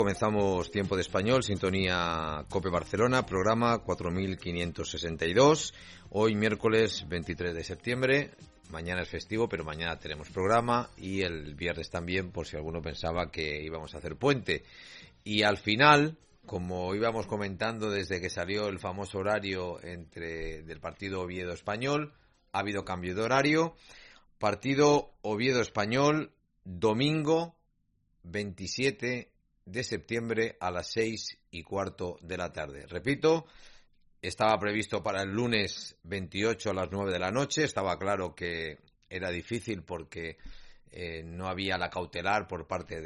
Comenzamos Tiempo de Español, sintonía COPE Barcelona, programa 4562. Hoy miércoles 23 de septiembre, mañana es festivo, pero mañana tenemos programa y el viernes también, por si alguno pensaba que íbamos a hacer puente. Y al final, como íbamos comentando desde que salió el famoso horario del partido Oviedo-Español, ha habido cambio de horario. Partido Oviedo-Español, domingo 27 de septiembre a las 6:15 de la tarde. Repito, estaba previsto para el lunes 28 a las 9 de la noche. Estaba claro que era difícil porque no había la cautelar por parte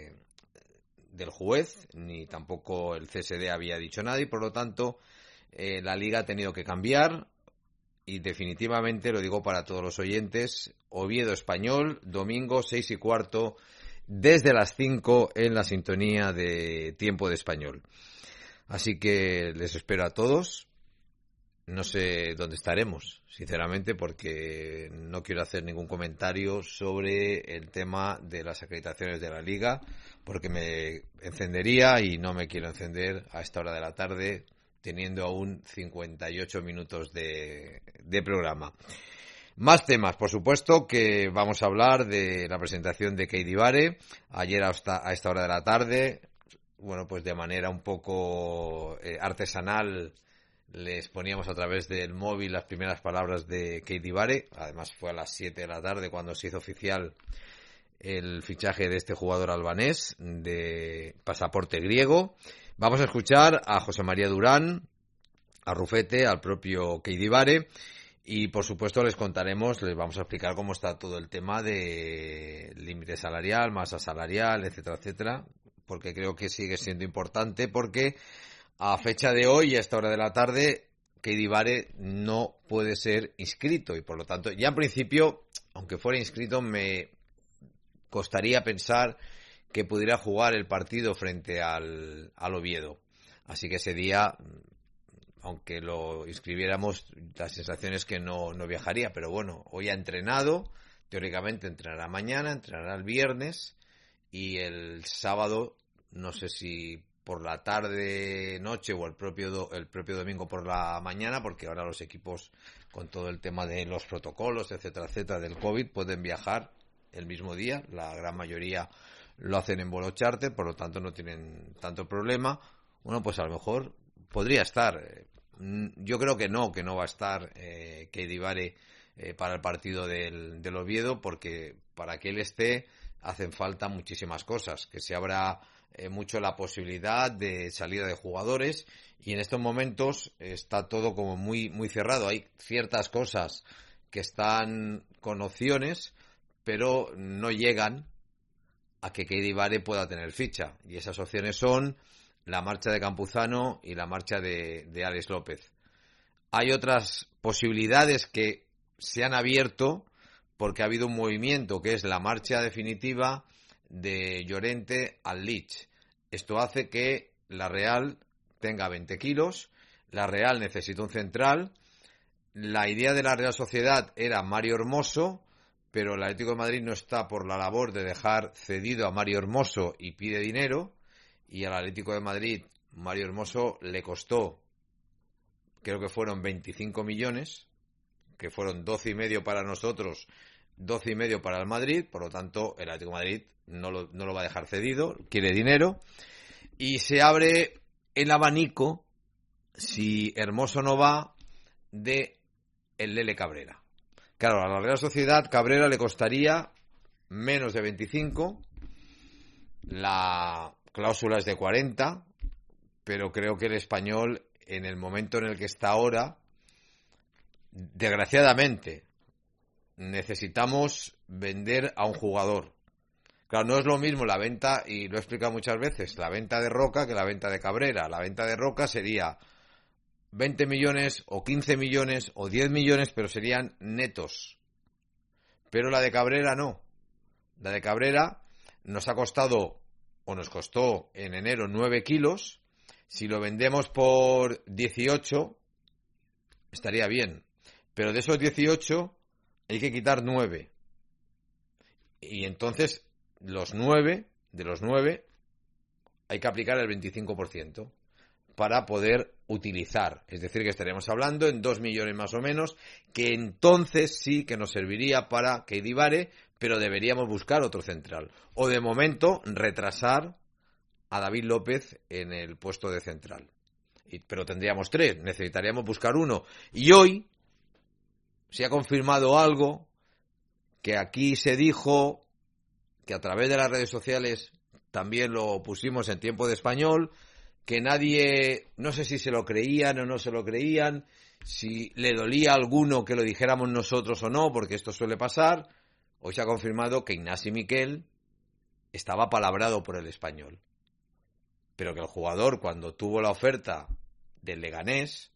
del juez, ni tampoco el CSD había dicho nada y por lo tanto la Liga ha tenido que cambiar y definitivamente, lo digo para todos los oyentes, Oviedo-Español, domingo 6:15 desde las 5 en la sintonía de Tiempo de Español. Así que les espero a todos. No sé dónde estaremos, sinceramente, porque no quiero hacer ningún comentario sobre el tema de las acreditaciones de la Liga, porque me encendería y no me quiero encender a esta hora de la tarde, teniendo aún 58 minutos de programa. Más temas, por supuesto, que vamos a hablar de la presentación de Keidi Bare, ayer a esta hora de la tarde, bueno, pues de manera un poco artesanal les poníamos a través del móvil las primeras palabras de Keidi Bare, además fue a las 7 de la tarde cuando se hizo oficial el fichaje de este jugador albanés de pasaporte griego. Vamos a escuchar a José María Durán, a Rufete, al propio Keidi Bare. Y, por supuesto, les vamos a explicar cómo está todo el tema de límite salarial, masa salarial, etcétera, etcétera, porque creo que sigue siendo importante, porque a fecha de hoy, a esta hora de la tarde, Keidi Bare no puede ser inscrito y, por lo tanto, ya en principio, aunque fuera inscrito, me costaría pensar que pudiera jugar el partido frente al Oviedo. Así que ese día, aunque lo inscribiéramos, la sensación es que no viajaría, pero bueno, hoy ha entrenado, teóricamente entrenará mañana, entrenará el viernes y el sábado, no sé si por la tarde, noche o el propio domingo por la mañana, porque ahora los equipos con todo el tema de los protocolos, etcétera, etcétera, del COVID, pueden viajar el mismo día, la gran mayoría lo hacen en vuelo charter, por lo tanto no tienen tanto problema. Bueno, pues a lo mejor podría estar. Yo creo que no va a estar Keidi Bare para el partido del Oviedo, porque para que él esté hacen falta muchísimas cosas, que se abra mucho la posibilidad de salida de jugadores y en estos momentos está todo como muy, muy cerrado. Hay ciertas cosas que están con opciones, pero no llegan a que Keidi Bare pueda tener ficha y esas opciones son la marcha de Campuzano y la marcha de Alex López. Hay otras posibilidades que se han abierto porque ha habido un movimiento que es la marcha definitiva de Llorente al Leeds. Esto hace que la Real tenga 20 kilos, la Real necesita un central, la idea de la Real Sociedad era Mario Hermoso, pero el Atlético de Madrid no está por la labor de dejar cedido a Mario Hermoso y pide dinero. Y al Atlético de Madrid, Mario Hermoso le costó, creo que fueron 25 millones, que fueron 12,5 para nosotros, 12,5 para el Madrid, por lo tanto el Atlético de Madrid no lo va a dejar cedido, quiere dinero, y se abre el abanico, si Hermoso no va, de el Lele Cabrera. Claro, a la Real Sociedad Cabrera le costaría menos de 25, la cláusula es de 40, pero creo que el Español, en el momento en el que está ahora, desgraciadamente, necesitamos vender a un jugador. Claro, no es lo mismo la venta, y lo he explicado muchas veces, la venta de Roca que la venta de Cabrera. La venta de Roca sería 20 millones o 15 millones o 10 millones, pero serían netos. Pero la de Cabrera no. La de Cabrera nos ha costado, o nos costó en enero 9 kilos. Si lo vendemos por 18, estaría bien. Pero de esos 18 hay que quitar 9. Y entonces de los 9 hay que aplicar el 25% para poder utilizar. Es decir, que estaremos hablando en 2 millones más o menos, que entonces sí que nos serviría para Keidi Bare, pero deberíamos buscar otro central. O de momento retrasar a David López en el puesto de central. Pero tendríamos 3, necesitaríamos buscar uno. Y hoy se ha confirmado algo que aquí se dijo, que a través de las redes sociales también lo pusimos en Tiempo de Español, que nadie, no sé si se lo creían o no se lo creían, si le dolía a alguno que lo dijéramos nosotros o no, porque esto suele pasar. Hoy se ha confirmado que Ignasi Miquel estaba palabrado por el Español, pero que el jugador, cuando tuvo la oferta del Leganés,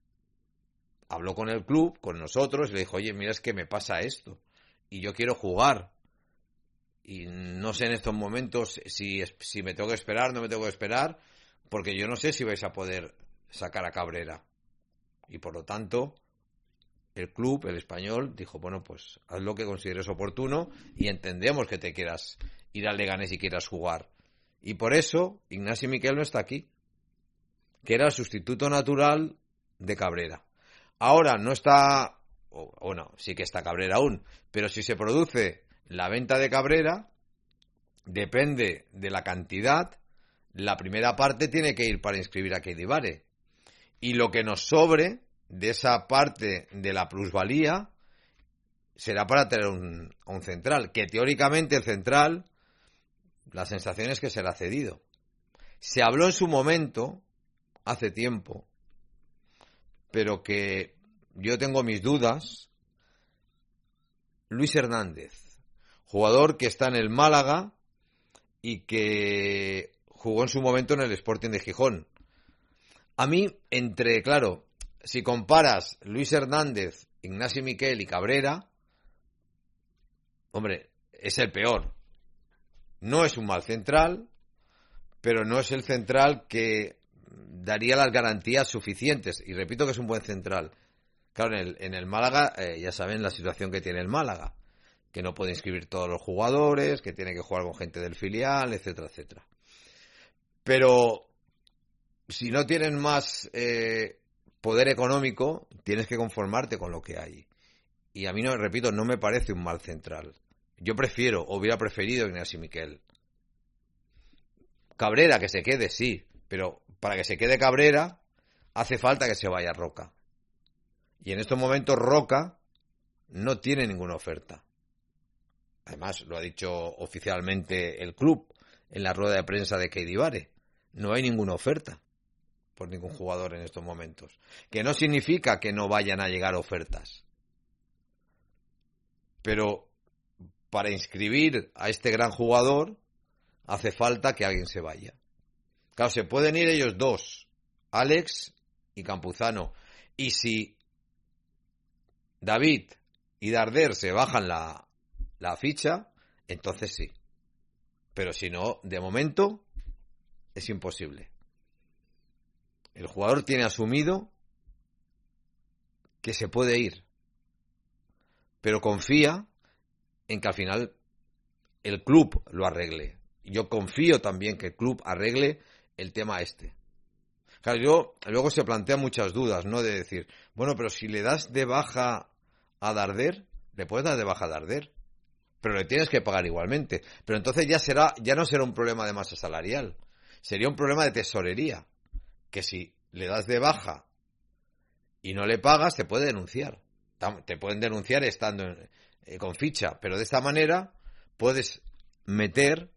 habló con el club, con nosotros, y le dijo: oye, mira, es que me pasa esto y yo quiero jugar y no sé en estos momentos si me tengo que esperar, no me tengo que esperar, porque yo no sé si vais a poder sacar a Cabrera. Y por lo tanto, el club, el Español, dijo: bueno, pues haz lo que consideres oportuno y entendemos que te quieras ir al Leganés y quieras jugar. Y por eso Ignasi Miquel no está aquí, que era el sustituto natural de Cabrera. Ahora no está, o no, sí que está Cabrera aún, pero si se produce la venta de Cabrera, depende de la cantidad. La primera parte tiene que ir para inscribir a Keidi Bare. Y lo que nos sobre de esa parte de la plusvalía será para tener un central. Que teóricamente el central, la sensación es que será cedido. Se habló en su momento, hace tiempo, pero que yo tengo mis dudas. Luis Hernández, jugador que está en el Málaga y que jugó en su momento en el Sporting de Gijón. A mí, claro, si comparas Luis Hernández, Ignasi Miquel y Cabrera, hombre, es el peor. No es un mal central, pero no es el central que daría las garantías suficientes. Y repito que es un buen central. Claro, en el Málaga, ya saben la situación que tiene el Málaga, que no puede inscribir todos los jugadores, que tiene que jugar con gente del filial, etcétera, etcétera. Pero si no tienen más poder económico, tienes que conformarte con lo que hay. Y a mí, repito, no me parece un mal central. Yo hubiera preferido Ignasi Miquel. Cabrera, que se quede, sí, pero para que se quede Cabrera hace falta que se vaya Roca. Y en estos momentos Roca no tiene ninguna oferta. Además, lo ha dicho oficialmente el club en la rueda de prensa de Keidi Bare. No hay ninguna oferta por ningún jugador en estos momentos. Que no significa que no vayan a llegar ofertas. Pero para inscribir a este gran jugador hace falta que alguien se vaya. Claro, se pueden ir ellos dos, Alex y Campuzano. Y si David y Darder se bajan la ficha, entonces sí. Pero si no, de momento es imposible. El jugador tiene asumido que se puede ir, pero confía en que al final el club lo arregle. Yo confío también que el club arregle el tema este. Claro, luego se plantean muchas dudas, ¿no? De decir, bueno, pero si le das de baja a Darder, le puedes dar de baja a Darder, pero le tienes que pagar igualmente. Pero entonces ya no será un problema de masa salarial, sería un problema de tesorería, que si le das de baja y no le pagas, te puede denunciar. Te pueden denunciar estando con ficha, pero de esta manera puedes meter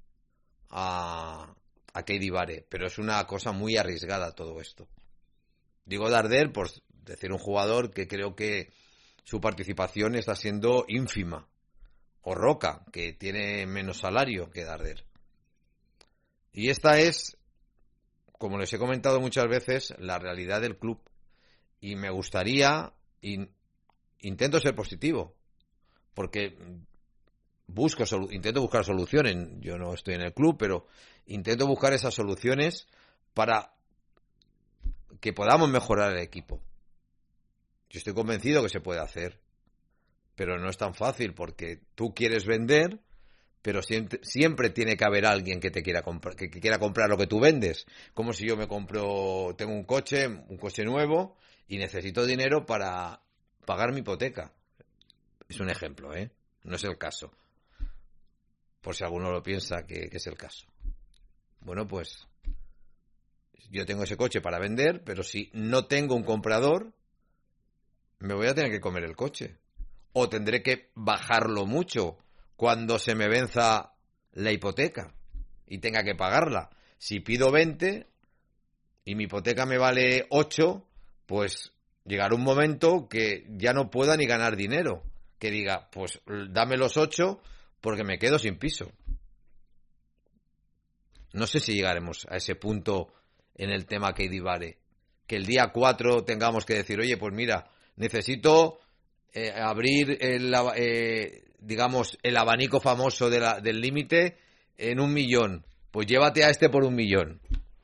a Keidi Bare, pero es una cosa muy arriesgada todo esto. Digo Darder por decir un jugador que creo que su participación está siendo ínfima, o Roca, que tiene menos salario que Darder. Y esta es, como les he comentado muchas veces, la realidad del club. Y me gustaría, intento ser positivo, porque intento buscar soluciones. Yo no estoy en el club, pero intento buscar esas soluciones para que podamos mejorar el equipo. Yo estoy convencido que se puede hacer, pero no es tan fácil, porque tú quieres vender, pero siempre tiene que haber alguien que te quiera comprar, que quiera comprar lo que tú vendes. Como si yo tengo un coche nuevo y necesito dinero para pagar mi hipoteca. Es un ejemplo, ¿eh? No es el caso. Por si alguno lo piensa que es el caso. Bueno, pues yo tengo ese coche para vender, pero si no tengo un comprador, me voy a tener que comer el coche. O tendré que bajarlo mucho cuando se me venza la hipoteca y tenga que pagarla. Si pido 20 y mi hipoteca me vale 8, pues llegará un momento que ya no pueda ni ganar dinero. Que diga, pues dame los 8 porque me quedo sin piso. No sé si llegaremos a ese punto en el tema que divare. Que el día 4 tengamos que decir, oye, pues mira, necesito abrir digamos, el abanico famoso del límite en 1 millón. Pues llévate a este por 1 millón.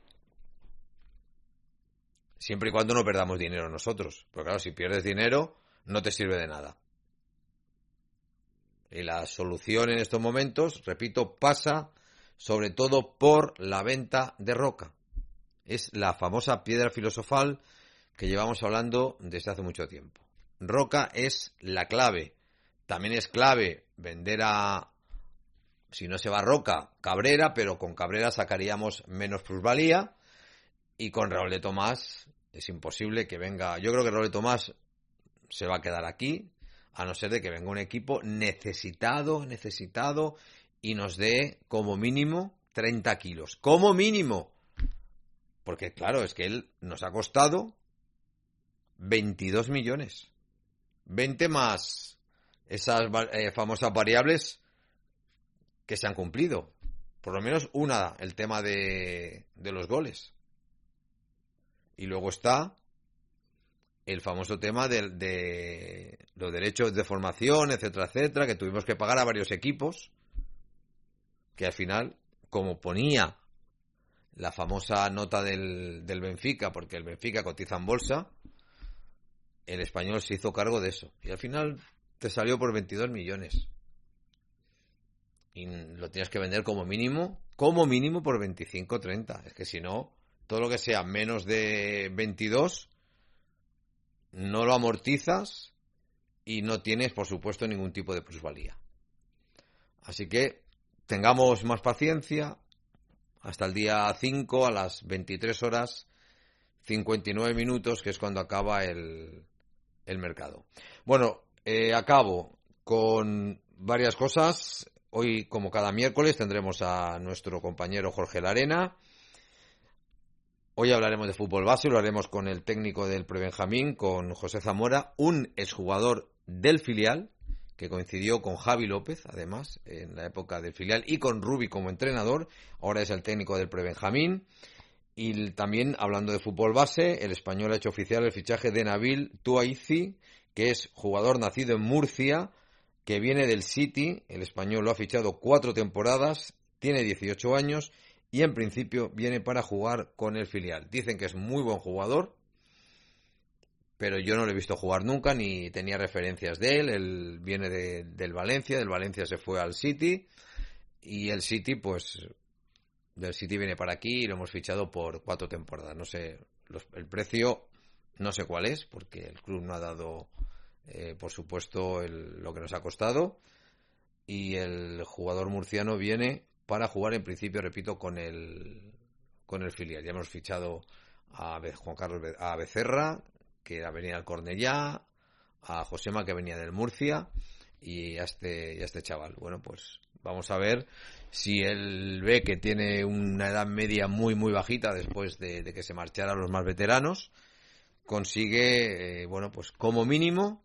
Siempre y cuando no perdamos dinero nosotros. Porque claro, si pierdes dinero, no te sirve de nada. Y la solución en estos momentos, repito, pasa sobre todo por la venta de roca. Es la famosa piedra filosofal que llevamos hablando desde hace mucho tiempo. Roca es la clave. También es clave vender si no se va Roca, Cabrera, pero con Cabrera sacaríamos menos plusvalía. Y con Raúl de Tomás es imposible que venga. Yo creo que Raúl de Tomás se va a quedar aquí, a no ser de que venga un equipo necesitado y nos dé como mínimo 30 kilos. Como mínimo. Porque claro, es que él nos ha costado 22 millones. 20 más esas famosas variables que se han cumplido. Por lo menos una, el tema de los goles. Y luego está el famoso tema de los derechos de formación, etcétera, etcétera, que tuvimos que pagar a varios equipos, que al final, como ponía la famosa nota del Benfica, porque el Benfica cotiza en bolsa, el Español se hizo cargo de eso. Y al final te salió por 22 millones. Y lo tienes que vender como mínimo por 25 o 30. Es que si no, todo lo que sea menos de 22 no lo amortizas y no tienes, por supuesto, ningún tipo de plusvalía. Así que tengamos más paciencia hasta el día 5 a las 23 horas 59 minutos, que es cuando acaba el mercado. Bueno, acabo con varias cosas. Hoy, como cada miércoles, tendremos a nuestro compañero Jorge Larena. Hoy hablaremos de fútbol base, lo haremos con el técnico del Prebenjamín, con José Zamora, un exjugador del filial, que coincidió con Javi López, además, en la época del filial, y con Rubi como entrenador. Ahora es el técnico del Prebenjamín. Y también, hablando de fútbol base, el Español ha hecho oficial el fichaje de Nabil Touaizi, que es jugador nacido en Murcia, que viene del City. El Español lo ha fichado 4 temporadas, tiene 18 años y en principio viene para jugar con el filial. Dicen que es muy buen jugador, pero yo no lo he visto jugar nunca ni tenía referencias de él. Él viene del Valencia se fue al City y el City, pues, del City viene para aquí y lo hemos fichado por 4 temporadas. No sé, el precio no sé cuál es, porque el club no ha dado, por supuesto, lo que nos ha costado. Y el jugador murciano viene para jugar, en principio, repito, con el filial. Ya hemos fichado a Juan Carlos a Becerra, que venía del Cornellá, a Josema, que venía del Murcia, y a este chaval. Bueno, pues vamos a ver si él ve que tiene una edad media muy, muy bajita después de que se marcharan los más veteranos. Consigue, bueno, pues como mínimo,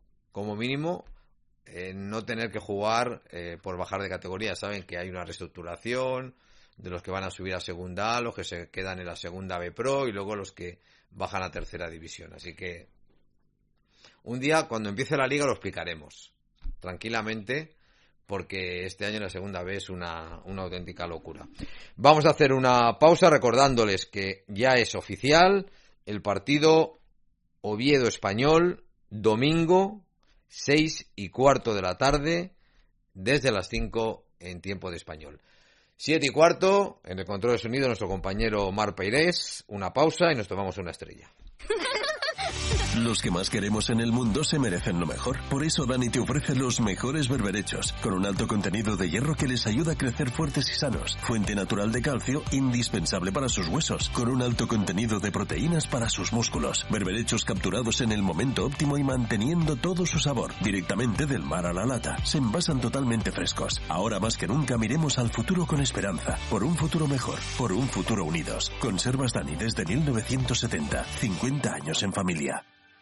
no tener que jugar por bajar de categoría. Saben que hay una reestructuración de los que van a subir a segunda A, los que se quedan en la segunda B Pro y luego los que bajan a tercera división. Así que un día, cuando empiece la liga, lo explicaremos tranquilamente, porque este año la segunda B es una auténtica locura. Vamos a hacer una pausa recordándoles que ya es oficial el partido Oviedo-Español, domingo 6:15 de la tarde, desde las 5 en tiempo de español. 7:15, en el control de sonido nuestro compañero Mar Peirés. Una pausa y nos tomamos una estrella. Los que más queremos en el mundo se merecen lo mejor. Por eso Dani te ofrece los mejores berberechos, con un alto contenido de hierro que les ayuda a crecer fuertes y sanos. Fuente natural de calcio, indispensable para sus huesos, con un alto contenido de proteínas para sus músculos. Berberechos capturados en el momento óptimo y manteniendo todo su sabor, directamente del mar a la lata. Se envasan totalmente frescos. Ahora más que nunca miremos al futuro con esperanza. Por un futuro mejor, por un futuro unidos. Conservas Dani desde 1970. 50 años en familia.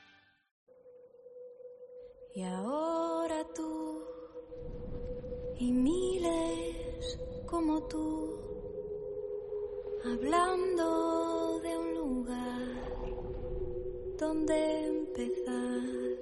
Y ahora tú y miles como tú, hablando de un lugar donde empezar.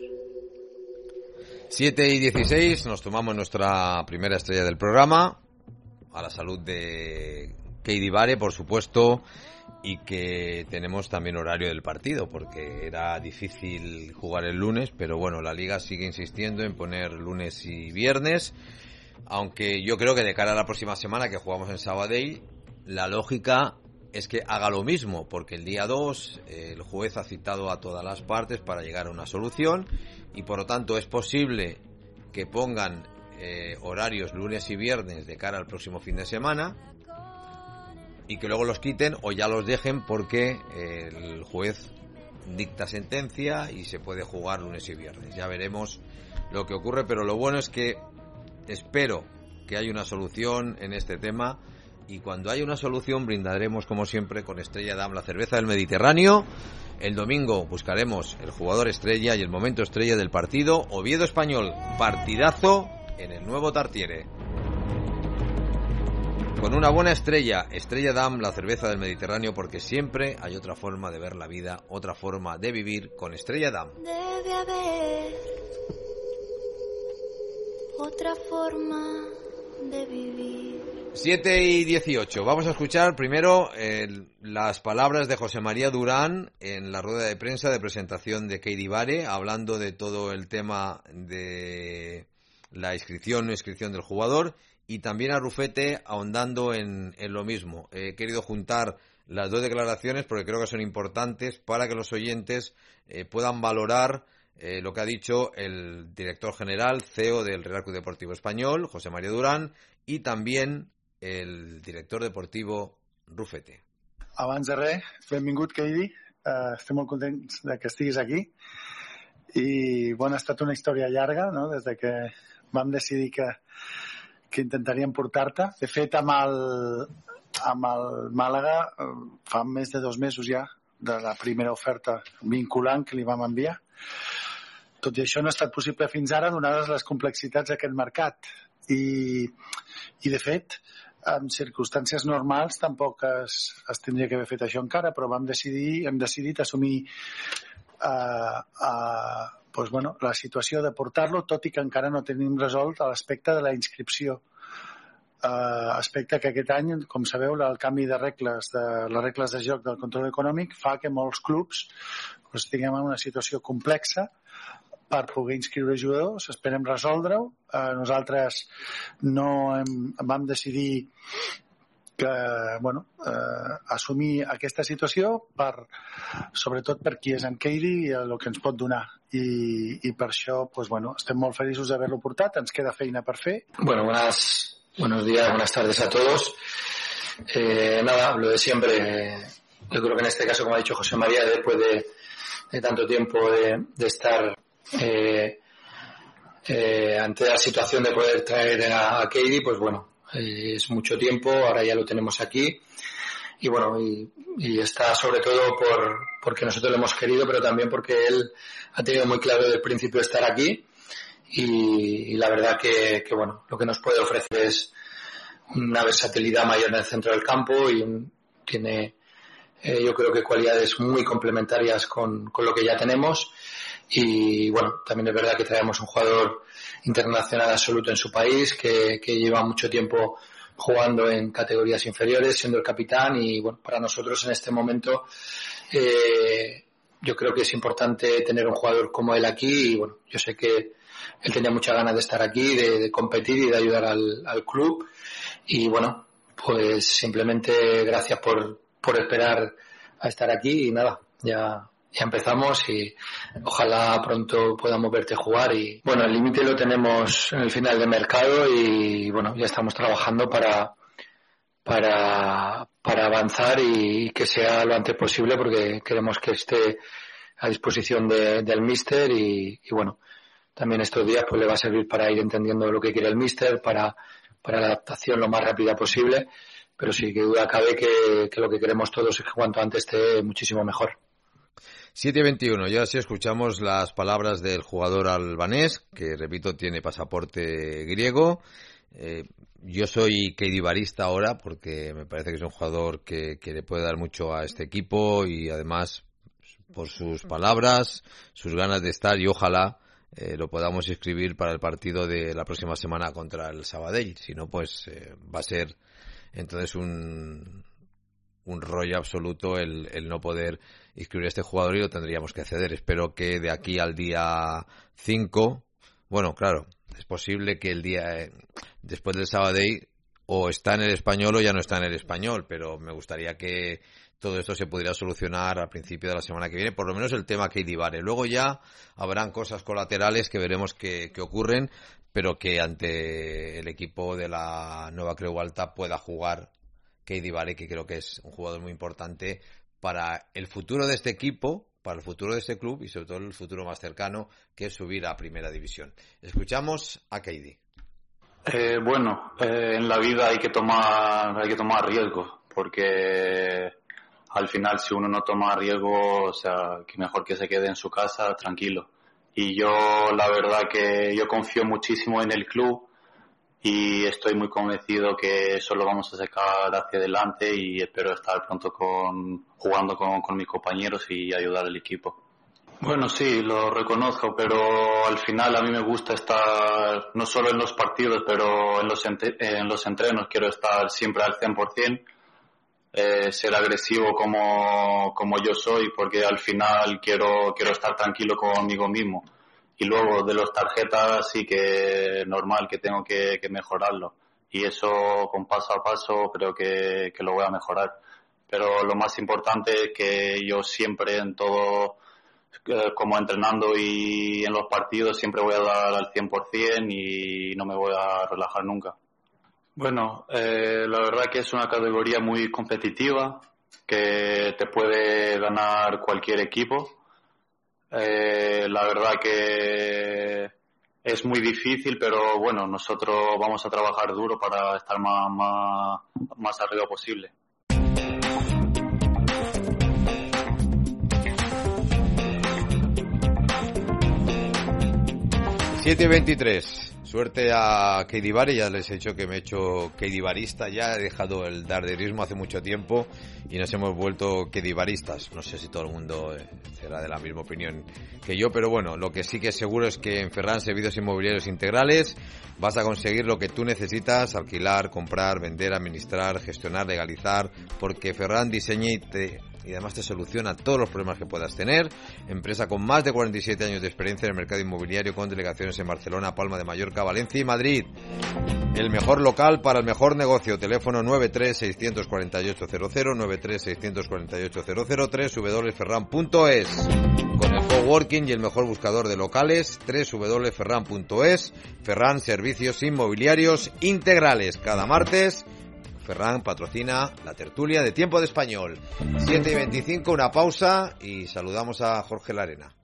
7:16, nos tomamos nuestra primera estrella del programa, a la salud de Keidi Bare, por supuesto, y que tenemos también horario del partido, porque era difícil jugar el lunes, pero bueno, la Liga sigue insistiendo en poner lunes y viernes, aunque yo creo que de cara a la próxima semana que jugamos en Sabadell, la lógica es que haga lo mismo, porque el día 2 el juez ha citado a todas las partes para llegar a una solución, y por lo tanto es posible que pongan horarios lunes y viernes de cara al próximo fin de semana, y que luego los quiten o ya los dejen porque el juez dicta sentencia y se puede jugar lunes y viernes. Ya veremos lo que ocurre, pero lo bueno es que espero que haya una solución en este tema, y cuando haya una solución brindaremos como siempre con Estrella Damm, la cerveza del Mediterráneo. El domingo buscaremos el jugador estrella y el momento estrella del partido. Oviedo Español, partidazo en el nuevo Tartiere. Con una buena estrella, Estrella Damm, la cerveza del Mediterráneo, porque siempre hay otra forma de ver la vida, otra forma de vivir con Estrella Damm. Debe haber otra forma de vivir. 7:18. Vamos a escuchar primero las palabras de José María Durán en la rueda de prensa de presentación de Keidi Bare, hablando de todo el tema de la inscripción o no inscripción del jugador, y también a Rufete ahondando en lo mismo. He querido juntar las dos declaraciones porque creo que son importantes para que los oyentes puedan valorar lo que ha dicho el director general, CEO del Real Club Deportivo Español, José María Durán, y también el director deportivo Rufete. Abans de res, benvingut, Keidi. Estem molt contents de que estiguis aquí. I, bueno, ha estat una història llarga, no?, des de que vam decidir que intentaríem portar-te. De fet, amb el Màlaga fa més de 2 mesos ja de la primera oferta vinculant que li vam enviar. Tot i això no ha estat possible fins ara, donades les complexitats d'aquest mercat. I de fet, en circumstàncies normals tampoc es tindria que haver fet això encara, però hem decidit assumir doncs, bueno, la situació de portar-lo, tot i que encara no tenim resolt l'aspecte de la inscripció. Aspecte que aquest any, com sabeu, el canvi de regles, les regles de joc del control econòmic fa que molts clubs estiguem en una situació complexa per poder inscriure jugadors. Esperem resoldre-ho. Nosaltres vam decidir assumir aquesta situació sobretot per qui és en Keidi i el que ens pot donar. I per això estem molt feliços d'haver-lo portat. Ens queda feina per fer. Bueno, buenos días, buenas tardes a todos. Nada, lo de siempre. Yo creo que en este caso, como ha dicho José María, después de tanto tiempo de estar ante la situación de poder traer a Keidi, pues bueno, es mucho tiempo, ahora ya lo tenemos aquí. Y bueno, y está sobre todo porque nosotros lo hemos querido, pero también porque él ha tenido muy claro desde el principio estar aquí. Y la verdad que bueno, lo que nos puede ofrecer es una versatilidad mayor en el centro del campo y tiene yo creo que cualidades muy complementarias con lo que ya tenemos. Y bueno, también es verdad que traemos un jugador internacional absoluto en su país que lleva mucho tiempo jugando en categorías inferiores, siendo el capitán. Y bueno, para nosotros en este momento yo creo que es importante tener un jugador como él aquí. Y bueno, yo sé que él tenía muchas ganas de estar aquí, de competir y de ayudar al club. Y bueno, pues simplemente gracias por esperar a estar aquí y nada, ya empezamos y ojalá pronto podamos verte jugar. Y bueno, el límite lo tenemos en el final de mercado y bueno, ya estamos trabajando para avanzar y que sea lo antes posible, porque queremos que esté a disposición del míster y bueno, también estos días pues le va a servir para ir entendiendo lo que quiere el míster, para la adaptación lo más rápida posible, pero sí que duda cabe que lo que queremos todos es que cuanto antes esté muchísimo mejor. 7:21, ya sí escuchamos las palabras del jugador albanés, que repito tiene pasaporte griego. Yo soy keidibarista ahora porque me parece que es un jugador que le puede dar mucho a este equipo y además por sus palabras, sus ganas de estar, y ojalá lo podamos inscribir para el partido de la próxima semana contra el Sabadell. Si no, pues va a ser entonces un rollo absoluto el no poder inscribir a este jugador y lo tendríamos que ceder. Espero que de aquí al día 5, bueno, claro, es posible que el día después del Sabadell o está en el Español o ya no está en el Español, pero me gustaría que todo esto se pudiera solucionar al principio de la semana que viene, por lo menos el tema Keidibare. Luego ya habrán cosas colaterales que veremos que ocurren, pero que ante el equipo de la Nueva Creu Alta pueda jugar Keidibare, que creo que es un jugador muy importante para el futuro de este equipo, para el futuro de este club y sobre todo el futuro más cercano, que es subir a Primera División. Escuchamos a Keidi. En la vida hay que tomar riesgos, porque al final si uno no toma riesgo, o sea, que mejor que se quede en su casa tranquilo. Y yo la verdad que yo confío muchísimo en el club y estoy muy convencido que eso lo vamos a sacar hacia adelante y espero estar pronto jugando con mis compañeros y ayudar al equipo. Bueno, sí, lo reconozco, pero al final a mí me gusta estar no solo en los partidos, pero en los entrenos quiero estar siempre al 100%, ser agresivo como yo soy, porque al final quiero estar tranquilo conmigo mismo. Y luego de las tarjetas sí que normal que tengo que mejorarlo. Y eso con paso a paso creo que lo voy a mejorar. Pero lo más importante es que yo siempre en todo, como entrenando y en los partidos, siempre voy a dar al 100% y no me voy a relajar nunca. Bueno, la verdad que es una categoría muy competitiva, que te puede ganar cualquier equipo. La verdad que es muy difícil, pero bueno, nosotros vamos a trabajar duro para estar más arriba posible. 7:23. Suerte a Keidibare, ya les he dicho que me he hecho keidibarista, ya he dejado el darderismo hace mucho tiempo y nos hemos vuelto keidibaristas. No sé si todo el mundo será de la misma opinión que yo, pero bueno, lo que sí que es seguro es que en Ferran Servicios Inmobiliarios Integrales vas a conseguir lo que tú necesitas: alquilar, comprar, vender, administrar, gestionar, legalizar, porque Ferran diseña y además te soluciona todos los problemas que puedas tener. Empresa con más de 47 años de experiencia en el mercado inmobiliario, con delegaciones en Barcelona, Palma de Mallorca, Valencia y Madrid. El mejor local para el mejor negocio. Teléfono 93-648-00, 93-648-00, www.ferran.es. Con el coworking y el mejor buscador de locales, www.ferran.es. Ferran Servicios Inmobiliarios Integrales. Cada martes Ferran patrocina la tertulia de Tiempo de Español. 7:25, una pausa y saludamos a Jorge Larena.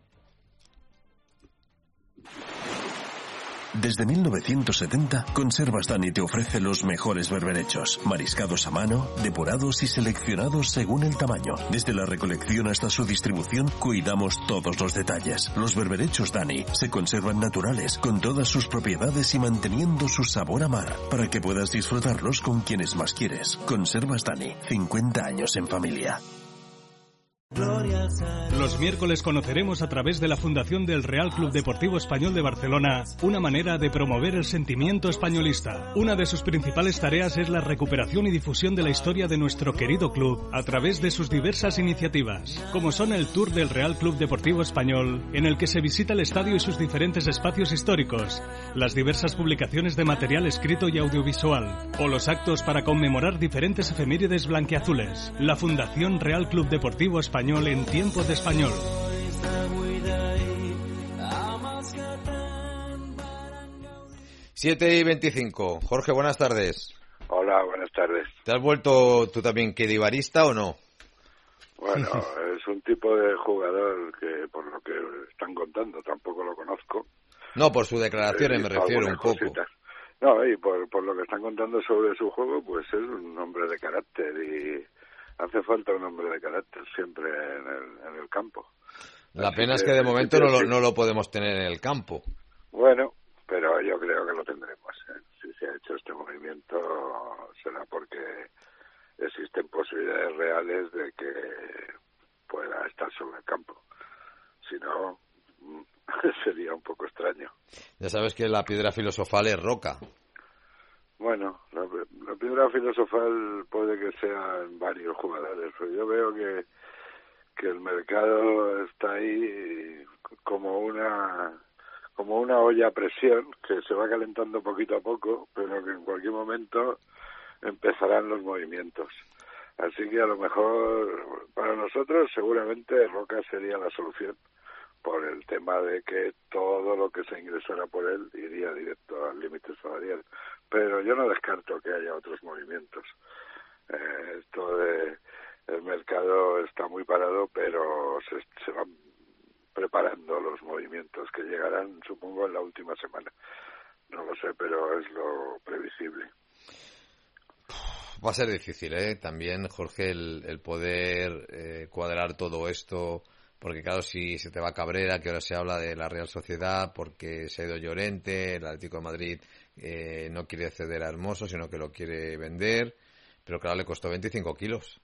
Desde 1970, Conservas Dani te ofrece los mejores berberechos, mariscados a mano, depurados y seleccionados según el tamaño. Desde la recolección hasta su distribución, cuidamos todos los detalles. Los berberechos Dani se conservan naturales, con todas sus propiedades y manteniendo su sabor a mar, para que puedas disfrutarlos con quienes más quieres. Conservas Dani, 50 años en familia. Los miércoles conoceremos a través de la Fundación del Real Club Deportivo Español de Barcelona una manera de promover el sentimiento españolista. Una de sus principales tareas es la recuperación y difusión de la historia de nuestro querido club a través de sus diversas iniciativas, como son el Tour del Real Club Deportivo Español, en el que se visita el estadio y sus diferentes espacios históricos, las diversas publicaciones de material escrito y audiovisual, o los actos para conmemorar diferentes efemérides blanquiazules. La Fundación Real Club Deportivo Español en tiempo de español. Siete y 25. Jorge, buenas tardes. Hola, buenas tardes. ¿Te has vuelto tú también quedivarista o no? Bueno, es un tipo de jugador que, por lo que están contando, tampoco lo conozco. No, por sus declaraciones me refiero un poco. Cositas. No, y por lo que están contando sobre su juego, pues es un hombre de carácter y hace falta un hombre de carácter siempre en el campo. La pena es que de momento no lo podemos tener en el campo. Bueno, pero yo creo que lo tendremos. Si se ha hecho este movimiento será porque existen posibilidades reales de que pueda estar sobre el campo. Si no, sería un poco extraño. Ya sabes que la piedra filosofal es Roca. Bueno, la piedra filosofal puede que sea en varios jugadores, pero yo veo que el mercado está ahí como una olla a presión que se va calentando poquito a poco, pero que en cualquier momento empezarán los movimientos. Así que a lo mejor para nosotros seguramente Roca sería la solución, por el tema de que todo lo que se ingresara por él iría directo al límite salarial. Pero yo no descarto que haya otros movimientos. El mercado está muy parado, pero se van preparando los movimientos que llegarán, supongo, en la última semana. No lo sé, pero es lo previsible. Va a ser difícil, también, Jorge, el poder cuadrar todo esto, porque claro, si se te va Cabrera, que ahora se habla de la Real Sociedad, porque se ha ido Llorente, el Atlético de Madrid no quiere ceder a Hermoso, sino que lo quiere vender, pero claro, le costó 25 kilos.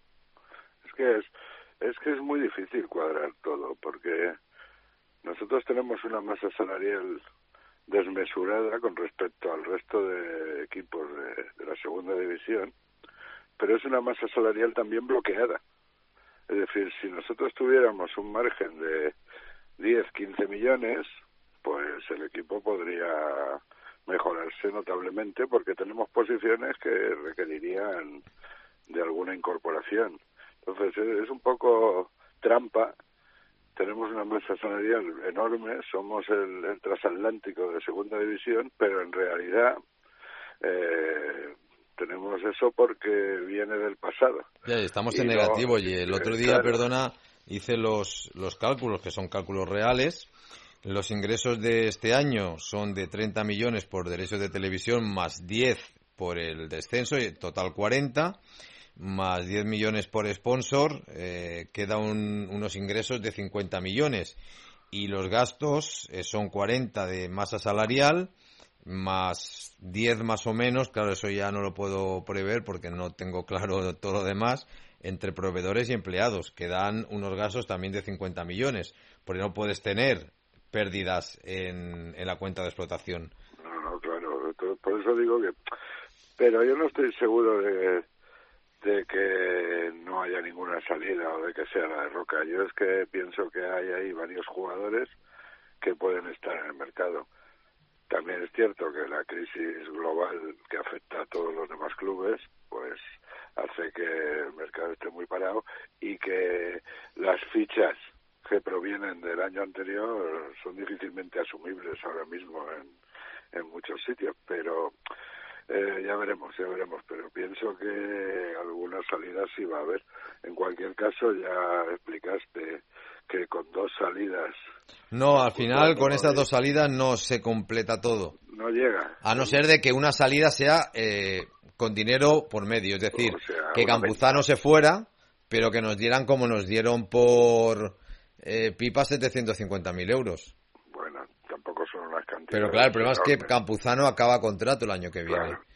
Es que es muy difícil cuadrar todo, porque nosotros tenemos una masa salarial desmesurada con respecto al resto de equipos de la segunda división, pero es una masa salarial también bloqueada. Es decir, si nosotros tuviéramos un margen de 10, 15 millones, pues el equipo podría mejorarse notablemente porque tenemos posiciones que requerirían de alguna incorporación. Entonces es un poco trampa. Tenemos una masa salarial enorme, somos el transatlántico de segunda división, pero en realidad tenemos eso porque viene del pasado. Ya, estamos en negativo y el otro día, claro, perdona, hice los cálculos, que son cálculos reales. Los ingresos de este año son de 30 millones por derechos de televisión, más 10 por el descenso, y total 40, más 10 millones por sponsor, queda unos ingresos de 50 millones. Y los gastos son 40 de masa salarial, más 10 más o menos, claro, eso ya no lo puedo prever porque no tengo claro todo lo demás, entre proveedores y empleados, que dan unos gastos también de 50 millones, porque no puedes tener pérdidas en la cuenta de explotación. No, claro, por eso digo que... Pero yo no estoy seguro de que no haya ninguna salida o de que sea la de Roca. Yo es que pienso que hay ahí varios jugadores que pueden estar en el mercado. También es cierto que la crisis global que afecta a todos los demás clubes, pues hace que el mercado esté muy parado y que las fichas que provienen del año anterior son difícilmente asumibles ahora mismo en muchos sitios, pero ya veremos, pero pienso que alguna salida sí va a haber. En cualquier caso, ya explicaste que con 2 salidas... No, al final con estas 2 salidas no se completa todo. No llega. A no ser de que una salida sea con dinero por medio, es decir, que Campuzano se fuera, pero que nos dieran como nos dieron por Pipa 750.000 euros. Bueno, tampoco son unas cantidades. Pero claro, el problema es que Campuzano acaba contrato el año que viene. Claro.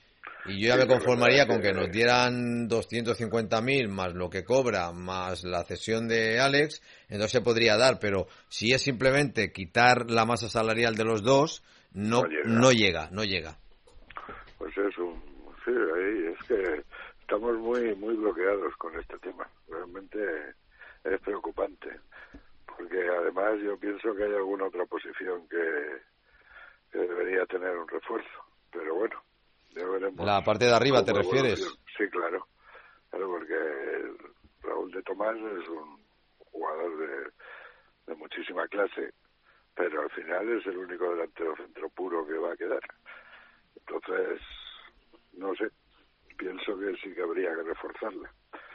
Y yo ya me conformaría con que nos dieran 250.000 más lo que cobra, más la cesión de Alex, entonces se podría dar, pero si es simplemente quitar la masa salarial de los dos, no llega. Pues sí, ahí es que estamos muy bloqueados con este tema. Realmente es preocupante, porque además yo pienso que hay alguna otra posición que debería tener un refuerzo, pero bueno, ya veremos. La parte de arriba, ¿te refieres? Sí, claro, porque Raúl de Tomás es un jugador de muchísima clase, pero al final es el único delantero centro puro que va a quedar. Entonces, no sé, pienso que sí que habría que reforzarla.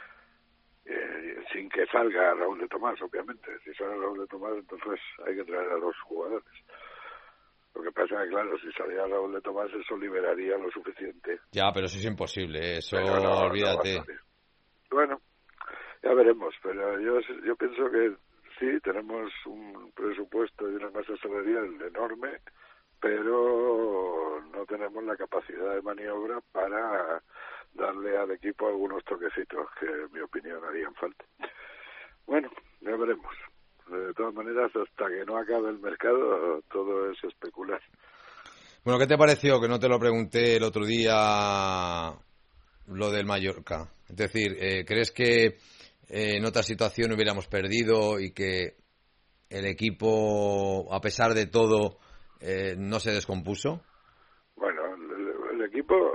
Sin que salga Raúl de Tomás, obviamente. Si sale Raúl de Tomás, entonces hay que traer a 2 jugadores. Lo que pasa es que, claro, si saliera Raúl de Tomás, eso liberaría lo suficiente. Ya, pero eso es imposible, eso no, olvídate. No bueno, ya veremos, pero yo pienso que sí, tenemos un presupuesto y una masa salarial enorme, pero no tenemos la capacidad de maniobra para darle al equipo algunos toquecitos que, en mi opinión, harían falta. Bueno, ya veremos. De todas maneras, hasta que no acabe el mercado, todo es especular. Bueno, ¿qué te pareció? Que no te lo pregunté el otro día, lo del Mallorca. Es decir, ¿crees que en otra situación hubiéramos perdido y que el equipo, a pesar de todo, no se descompuso? Bueno, el equipo,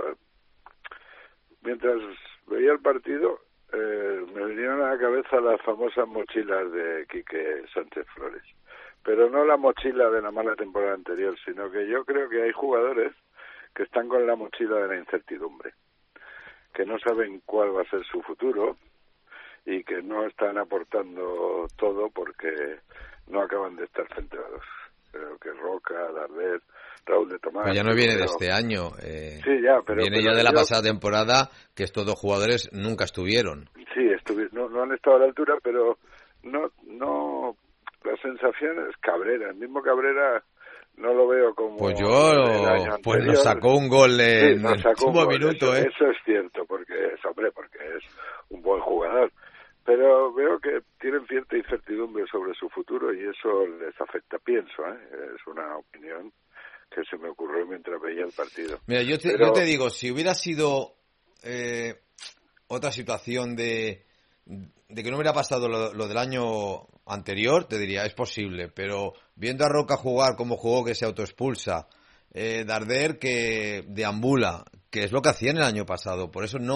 mientras veía el partido, me vinieron a la cabeza las famosas mochilas de Quique Sánchez Flores. Pero no la mochila de la mala temporada anterior, sino que yo creo que hay jugadores que están con la mochila de la incertidumbre, que no saben cuál va a ser su futuro y que no están aportando todo porque no acaban de estar centrados. Creo que Roca, Darder, Raúl de Tomás... Pero ya no viene de este año. Sí, ya, pero... Viene ya de la pasada temporada, que estos 2 jugadores nunca estuvieron. Sí, no han estado a la altura, pero no... La sensación es Cabrera. El mismo Cabrera no lo veo como... Pues nos sacó un gol en el último minuto, Eso es cierto, porque es un buen jugador. Pero veo que tienen cierta incertidumbre sobre su futuro y eso les afecta, pienso, es una opinión que se me ocurrió mientras veía el partido. Mira, yo te digo, si hubiera sido otra situación de que no hubiera pasado lo del año anterior, te diría, es posible, pero viendo a Roca jugar como jugó, que se autoexpulsa, Darder que deambula, que es lo que hacían el año pasado, por eso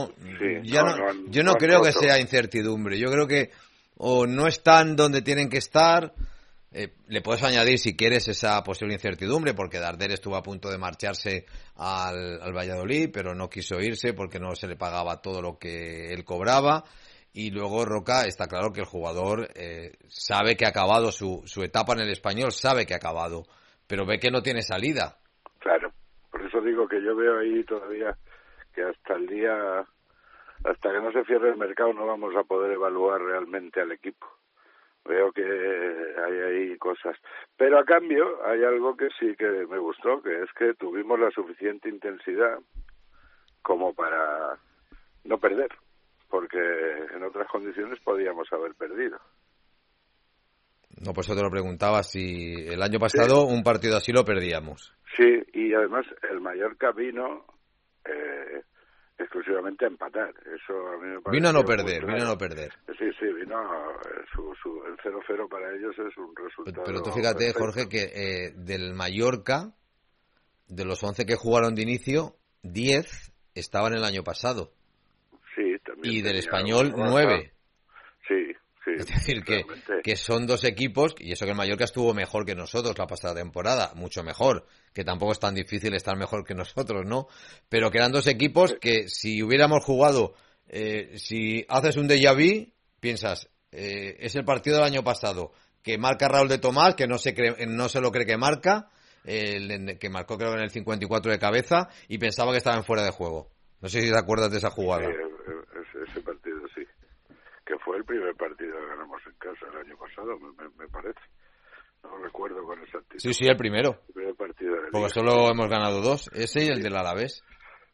yo no creo que sea incertidumbre, yo creo que o no están donde tienen que estar, le puedes añadir si quieres esa posible incertidumbre, porque Darder estuvo a punto de marcharse al Valladolid, pero no quiso irse porque no se le pagaba todo lo que él cobraba. Y luego Roca, está claro que el jugador sabe que ha acabado su etapa en el Español, sabe que ha acabado, pero ve que no tiene salida. Claro, por eso digo que yo veo ahí todavía que hasta que no se cierre el mercado no vamos a poder evaluar realmente al equipo. Veo que hay ahí cosas. Pero a cambio hay algo que sí que me gustó, que es que tuvimos la suficiente intensidad como para no perder, porque en otras condiciones podíamos haber perdido. No, por eso te lo preguntaba, si el año pasado un partido así lo perdíamos. Sí, y además el Mallorca vino exclusivamente a empatar. Eso a mí me parece vino a no perder. Sí, vino el 0-0 para ellos es un resultado. Pero tú fíjate, perfecto. Jorge, que del Mallorca, de los 11 que jugaron de inicio, 10 estaban el año pasado. Sí, también. Y del Español, 9. Sí. Es decir, que son 2 equipos, y eso que el Mallorca estuvo mejor que nosotros la pasada temporada, mucho mejor, que tampoco es tan difícil estar mejor que nosotros, ¿no? Pero que eran 2 equipos que si hubiéramos jugado, si haces un déjà vu, piensas, es el partido del año pasado, que marca Raúl de Tomás, que no se lo cree que marca, que marcó creo que en el 54 de cabeza, y pensaba que estaba en fuera de juego. No sé si te acuerdas de esa jugada. Ese partido sí. Que fue el primer partido que ganamos en casa el año pasado, me parece. No recuerdo con exactitud. Sí, el primero. El primer partido de porque solo hemos ganado 2, ese y el del Alavés.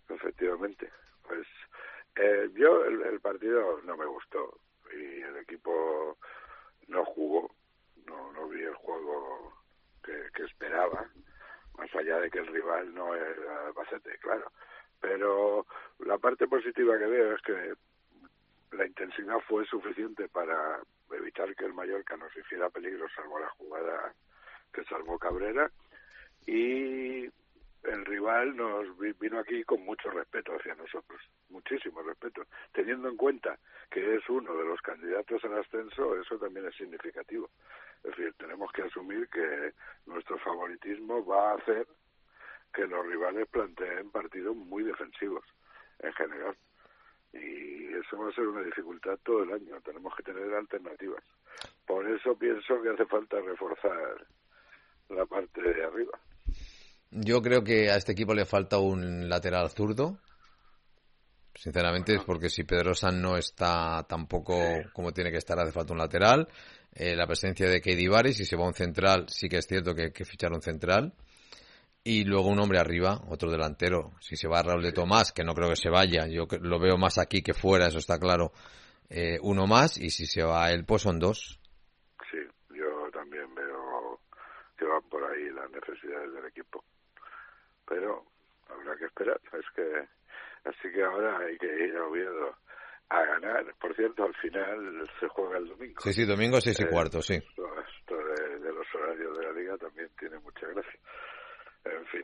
efectivamente. Pues yo el partido no me gustó y el equipo no jugó, no vi el juego que esperaba, más allá de que el rival no era Albacete, claro. Pero la parte positiva que veo es que la intensidad fue suficiente para evitar que el Mallorca nos hiciera peligro, salvo la jugada que salvó Cabrera, y el rival nos vino aquí con mucho respeto hacia nosotros, muchísimo respeto, teniendo en cuenta que es uno de los candidatos al ascenso. Eso también es significativo. Es decir, tenemos que asumir que nuestro favoritismo va a hacer que los rivales planteen partidos muy defensivos en general, y eso va a ser una dificultad todo el año. Tenemos que tener alternativas. Por eso pienso que hace falta reforzar la parte de arriba. Yo creo que a este equipo le falta un lateral zurdo. Sinceramente, es porque si Pedrosa no está tampoco como tiene que estar, hace falta un lateral. La presencia de Keidi Bari, si se va a un central, sí que es cierto que hay que fichar un central. Y luego un hombre arriba, otro delantero. Si se va Raúl de Tomás, que no creo que se vaya, yo lo veo más aquí que fuera, eso está claro, uno más. Y si se va él, pues son dos. Sí, yo también veo que van por ahí las necesidades del equipo. Pero habrá que esperar. Así que ahora hay que ir a Oviedo a ganar. Por cierto, al final se juega el domingo. Sí, domingo 6:15, sí. Esto de los horarios de la Liga también tiene mucha gracia. En fin,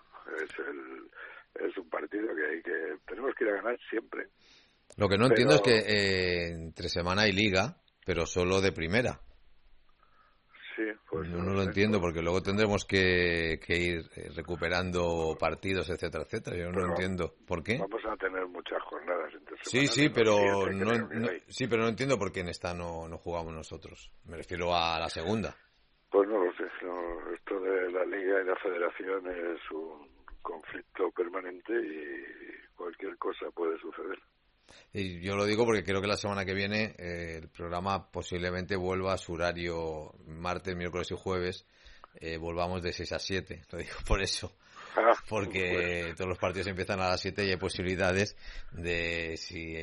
es un partido que tenemos que ir a ganar siempre. Lo que no entiendo es que entre semana hay Liga, pero solo de primera. Sí, pues no lo entiendo, porque luego tendremos que ir recuperando partidos, etcétera, etcétera. Yo no entiendo por qué. Vamos a tener muchas jornadas entre semana. Sí, pero no entiendo por qué en esta no jugamos nosotros. Me refiero a la segunda. Pues no lo sé. Esto de la Liga y la Federación es un conflicto permanente y cualquier cosa puede suceder. Y yo lo digo porque creo que la semana que viene el programa posiblemente vuelva a su horario martes, miércoles y jueves. Volvamos de 6 a 7, lo digo por eso. Porque todos los partidos empiezan a las 7 y hay posibilidades de, si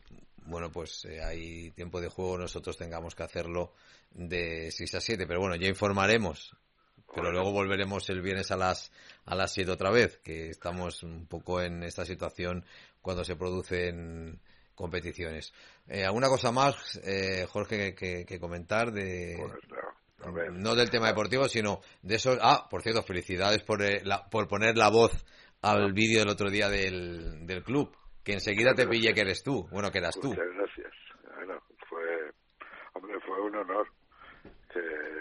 hay tiempo de juego, nosotros tengamos que hacerlo de 6 a 7. Pero bueno, ya informaremos. Pero luego volveremos el viernes a las 7 otra vez, que estamos un poco en esta situación cuando se producen competiciones. ¿Alguna cosa más, Jorge, que comentar de no del tema deportivo, sino de eso? Por cierto, felicidades por poner la voz al vídeo del otro día del club, que enseguida te pillé que eres tú. Bueno, que eras tú. Muchas gracias. Bueno, fue un honor. Que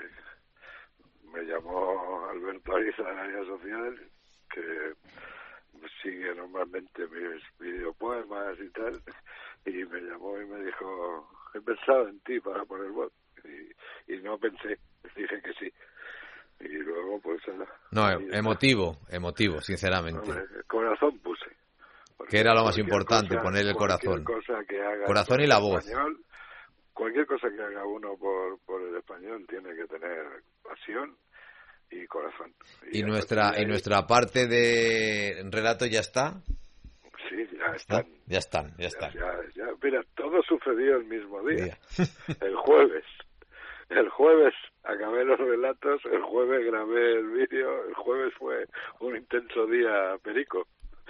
me llamó Alberto Ariza de la Área Social, que sigue normalmente mis videopoemas y tal, y me llamó y me dijo: he pensado en ti para poner voz, y no pensé, dije que sí, y luego pues emotivo, sinceramente. El corazón puse, que era lo más importante, poner el corazón, corazón y la voz. Cualquier cosa que haga uno por el Español tiene que tener pasión y corazón. ¿Y nuestra parte de relato ya está? Sí, ya están. Ya están. Mira, todo sucedió el mismo día. El jueves acabé los relatos, el jueves grabé el vídeo, el jueves fue un intenso día perico.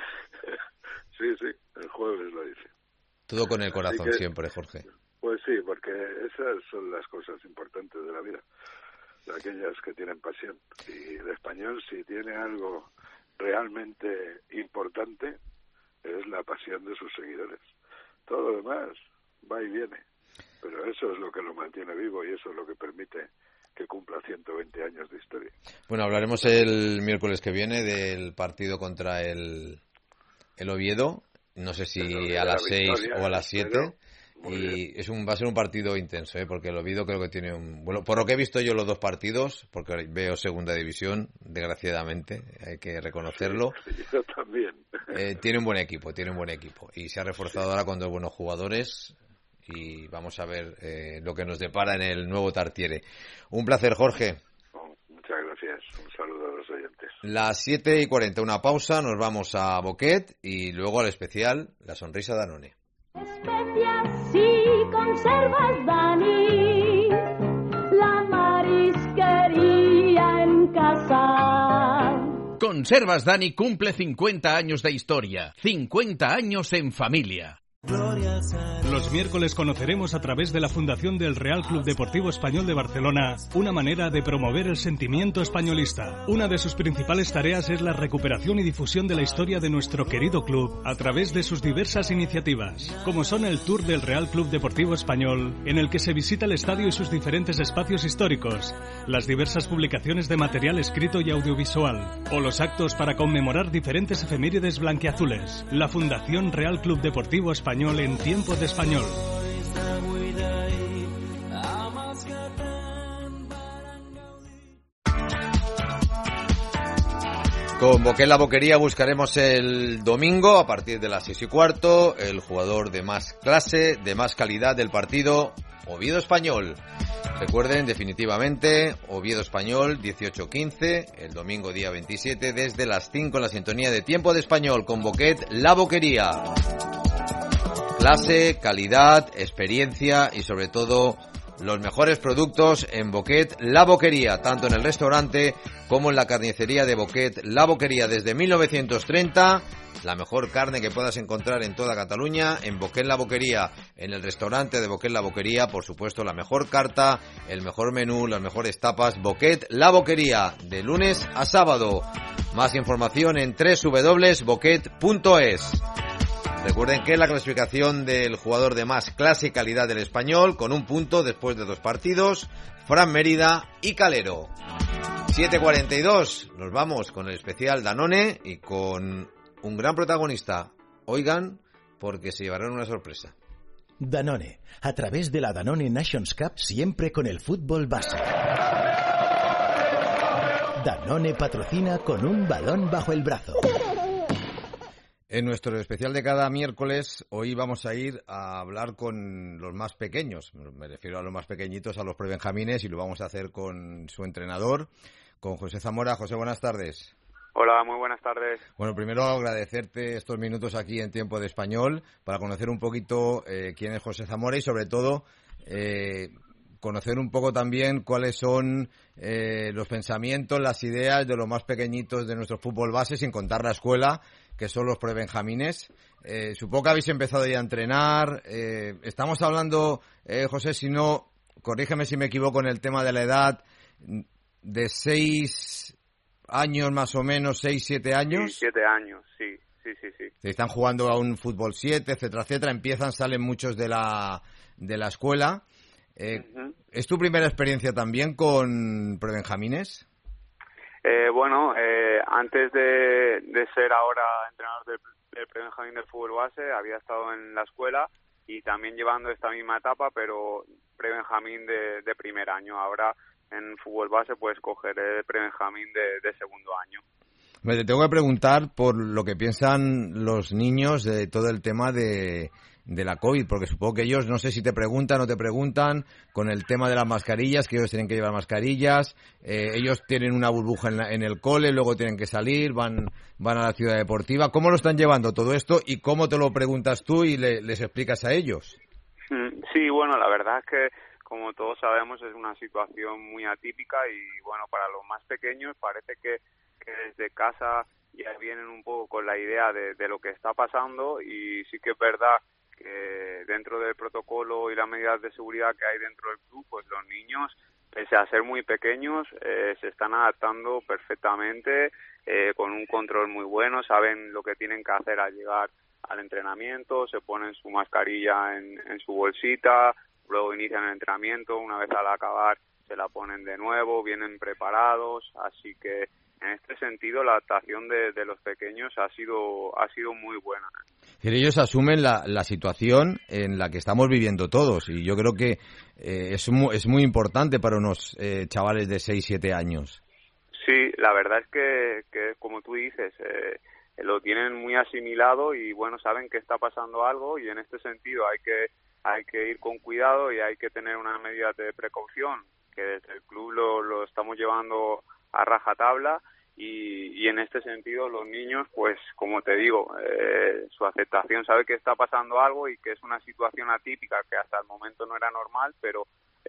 Sí, el jueves lo hice. Todo con el corazón siempre, Jorge. Pues sí, porque esas son las cosas importantes de la vida, aquellas que tienen pasión. Y el Español, si tiene algo realmente importante, es la pasión de sus seguidores. Todo lo demás va y viene, pero eso es lo que lo mantiene vivo y eso es lo que permite que cumpla 120 años de historia. Bueno, hablaremos el miércoles que viene del partido contra el Oviedo, no sé si a las 6 o a las 7. Y va a ser un partido intenso, porque el Oviedo creo que tiene por lo que he visto yo los dos partidos, porque veo segunda división, desgraciadamente, hay que reconocerlo. Sí, yo también. Tiene un buen equipo, y se ha reforzado ahora con dos buenos jugadores, y vamos a ver lo que nos depara en el nuevo Tartiere. Un placer, Jorge. Muchas gracias, un saludo a los oyentes. Las 7:40, una pausa, nos vamos a Boquet y luego al especial La Sonrisa Danone. Especias sí conservas, Dani, la marisquería en casa. Conservas Dani cumple 50 años de historia, 50 años en familia. Los miércoles conoceremos a través de la Fundación del Real Club Deportivo Español de Barcelona una manera de promover el sentimiento españolista. Una de sus principales tareas es la recuperación y difusión de la historia de nuestro querido club a través de sus diversas iniciativas, como son el Tour del Real Club Deportivo Español, en el que se visita el estadio y sus diferentes espacios históricos, las diversas publicaciones de material escrito y audiovisual, o los actos para conmemorar diferentes efemérides blanquiazules. La Fundación Real Club Deportivo Español en tiempo de español. Con Boquet la Boquería buscaremos el domingo a partir de las 6:15 el jugador de más clase, de más calidad del partido, Oviedo Español. Recuerden definitivamente Oviedo Español 18:15 el domingo día 27 desde las 5 en la sintonía de Tiempo de Español con Boquet la Boquería. Clase, calidad, experiencia y sobre todo los mejores productos en Boquet la Boquería, tanto en el restaurante como en la carnicería de Boquet la Boquería desde 1930. La mejor carne que puedas encontrar en toda Cataluña en Boquet la Boquería, en el restaurante de Boquet la Boquería, por supuesto la mejor carta, el mejor menú, las mejores tapas. Boquet la Boquería, de lunes a sábado. Más información en www.boquet.es. Recuerden que la clasificación del jugador de más clase y calidad del Español, con un punto después de 2 partidos, Fran Mérida y Calero. 7:42, nos vamos con el especial Danone y con un gran protagonista. Oigan, porque se llevarán una sorpresa. Danone, a través de la Danone Nations Cup, siempre con el fútbol base. Danone patrocina con un balón bajo el brazo. En nuestro especial de cada miércoles, hoy vamos a ir a hablar con los más pequeños. Me refiero a los más pequeñitos, a los prebenjamines, y lo vamos a hacer con su entrenador, con José Zamora. José, buenas tardes. Hola, muy buenas tardes. Bueno, primero agradecerte estos minutos aquí en Tiempo de Español para conocer un poquito quién es José Zamora y sobre todo conocer un poco también cuáles son los pensamientos, las ideas de los más pequeñitos de nuestro fútbol base, sin contar la escuela, que son los prebenjamines. Supongo que habéis empezado ya a entrenar. Estamos hablando, José, si no, corrígeme si me equivoco en el tema de la edad, de 6 años más o menos, 6, 7 años. Sí, 7 años, sí. Están jugando a un fútbol 7, etcétera, etcétera. Empiezan, salen muchos de la escuela. ¿Es tu primera experiencia también con prebenjamines? Bueno, antes de ser ahora entrenador del prebenjamín del fútbol base, había estado en la escuela y también llevando esta misma etapa, pero prebenjamín de primer año. Ahora en fútbol base pues cogeré prebenjamín de segundo año. Te tengo que preguntar por lo que piensan los niños de todo el tema de la COVID, porque supongo que ellos, no sé si te preguntan o no te preguntan, con el tema de las mascarillas, que ellos tienen que llevar mascarillas, ellos tienen una burbuja en el cole, luego tienen que salir, van a la ciudad deportiva. ¿Cómo lo están llevando todo esto y cómo te lo preguntas tú y les explicas a ellos? Sí, bueno, la verdad es que, como todos sabemos, es una situación muy atípica y, bueno, para los más pequeños parece que desde casa ya vienen un poco con la idea de lo que está pasando, y sí que es verdad que dentro del protocolo y las medidas de seguridad que hay dentro del club, pues los niños, pese a ser muy pequeños, se están adaptando perfectamente, con un control muy bueno, saben lo que tienen que hacer al llegar al entrenamiento, se ponen su mascarilla en su bolsita, luego inician el entrenamiento, una vez al acabar se la ponen de nuevo, vienen preparados, así que en este sentido la adaptación de los pequeños ha sido muy buena. Ellos asumen la situación en la que estamos viviendo todos, y yo creo que es muy importante para unos chavales de 6-7 años. Sí, la verdad es que como tú dices, lo tienen muy asimilado y bueno, saben que está pasando algo, y en este sentido hay que ir con cuidado y hay que tener unas medidas de precaución que desde el club lo estamos llevando a rajatabla, y en este sentido los niños, pues como te digo, su aceptación, sabe que está pasando algo y que es una situación atípica que hasta el momento no era normal, pero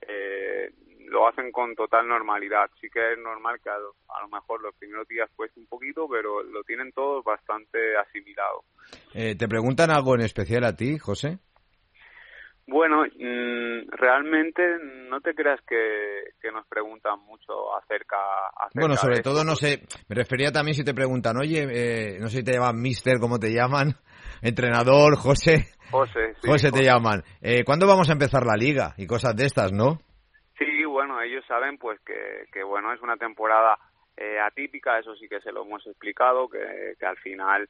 lo hacen con total normalidad. Sí que es normal que a lo mejor los primeros días cueste un poquito, pero lo tienen todos bastante asimilado. ¿Te preguntan algo en especial a ti, José? Bueno, realmente no te creas que nos preguntan mucho acerca bueno, sobre de todo, esto. no sé, me refería también si te preguntan, oye, no sé si te llaman mister, ¿cómo te llaman? Entrenador, José. José, sí, José te llaman. ¿Cuándo vamos a empezar la liga? Y cosas de estas, ¿no? Sí, bueno, ellos saben pues que bueno, es una temporada atípica, eso sí que se lo hemos explicado, que al final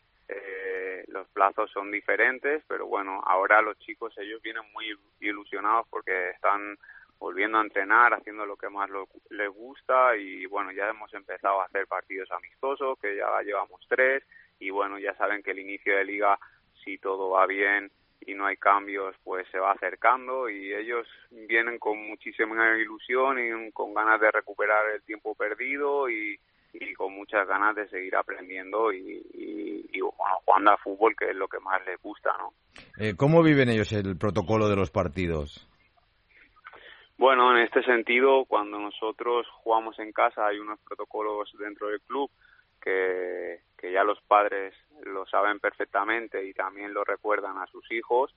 los plazos son diferentes, pero bueno, ahora los chicos, ellos vienen muy ilusionados porque están volviendo a entrenar, haciendo lo que más les gusta y bueno, ya hemos empezado a hacer partidos amistosos, que ya llevamos 3 y bueno, ya saben que el inicio de liga, si todo va bien y no hay cambios, pues se va acercando y ellos vienen con muchísima ilusión y con ganas de recuperar el tiempo perdido y con muchas ganas de seguir aprendiendo y bueno, jugando a fútbol, que es lo que más les gusta, ¿no? ¿Cómo viven ellos el protocolo de los partidos? Bueno, en este sentido, cuando nosotros jugamos en casa hay unos protocolos dentro del club que ya los padres lo saben perfectamente y también lo recuerdan a sus hijos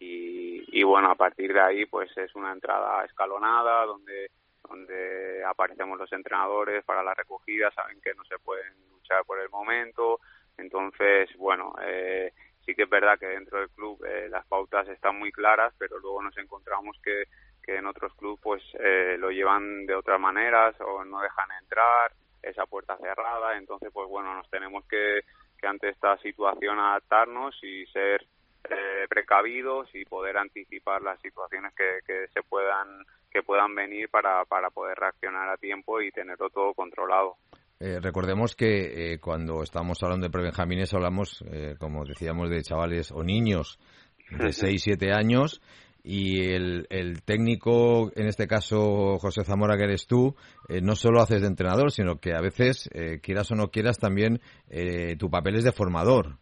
y bueno, a partir de ahí pues es una entrada escalonada donde aparecemos los entrenadores para la recogida, saben que no se pueden luchar por el momento, entonces bueno, sí que es verdad que dentro del club las pautas están muy claras, pero luego nos encontramos que en otros clubes pues lo llevan de otras maneras o no dejan entrar, esa puerta cerrada, entonces pues bueno, nos tenemos que ante esta situación adaptarnos y ser precavidos y poder anticipar las situaciones que puedan venir para poder reaccionar a tiempo y tenerlo todo controlado. Recordemos que cuando estamos hablando de prebenjamines hablamos, como decíamos, de chavales o niños de 6-7 años y el técnico, en este caso José Zamora, que eres tú, no solo haces de entrenador, sino que a veces, quieras o no quieras, también tu papel es de formador.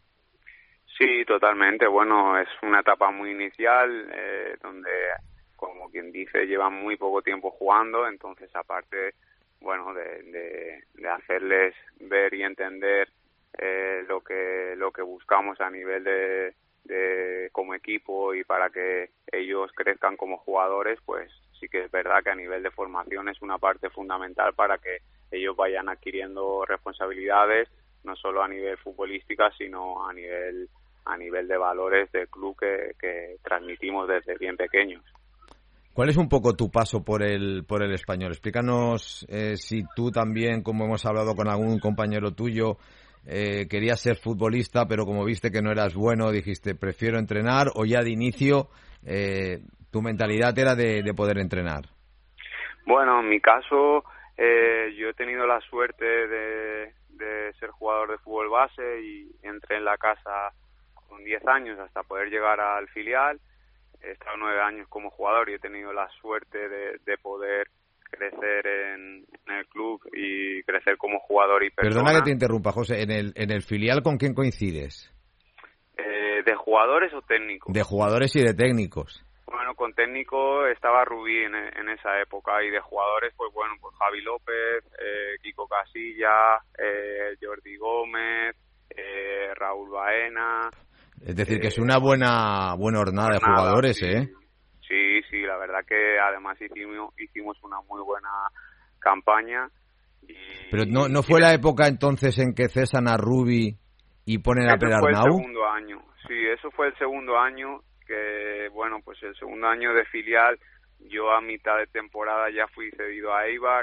Sí, totalmente. Bueno, es una etapa muy inicial donde, como quien dice, llevan muy poco tiempo jugando, entonces aparte, bueno, de hacerles ver y entender lo que buscamos a nivel de como equipo y para que ellos crezcan como jugadores, pues sí que es verdad que a nivel de formación es una parte fundamental para que ellos vayan adquiriendo responsabilidades, no solo a nivel futbolística, sino a nivel de valores del club que transmitimos desde bien pequeños. ¿Cuál es un poco tu paso por el Español? Explícanos si tú también, como hemos hablado con algún compañero tuyo, querías ser futbolista, pero como viste que no eras bueno, dijiste, prefiero entrenar, o ya de inicio tu mentalidad era de poder entrenar. Bueno, en mi caso, yo he tenido la suerte de ser jugador de fútbol base y entré en la casa con 10 años hasta poder llegar al filial. He estado 9 años como jugador y he tenido la suerte de poder crecer en el club y crecer como jugador y persona. Perdona que te interrumpa, José, ¿en el filial con quién coincides? ¿De jugadores o técnicos? De jugadores y de técnicos. Bueno, con técnico estaba Rubí en esa época y de jugadores, pues bueno, pues Javi López, Kiko Casilla, Jordi Gómez, Raúl Baena. Es decir, que es una buena hornada de jugadores, sí. ¿eh? Sí, la verdad que además hicimos una muy buena campaña. Pero no fue la época entonces en que cesan a Rubi y ponen a Pedro Arnau. Fue el segundo año, sí, eso fue el segundo año, que bueno, pues el segundo año de filial, yo a mitad de temporada ya fui cedido a Eibar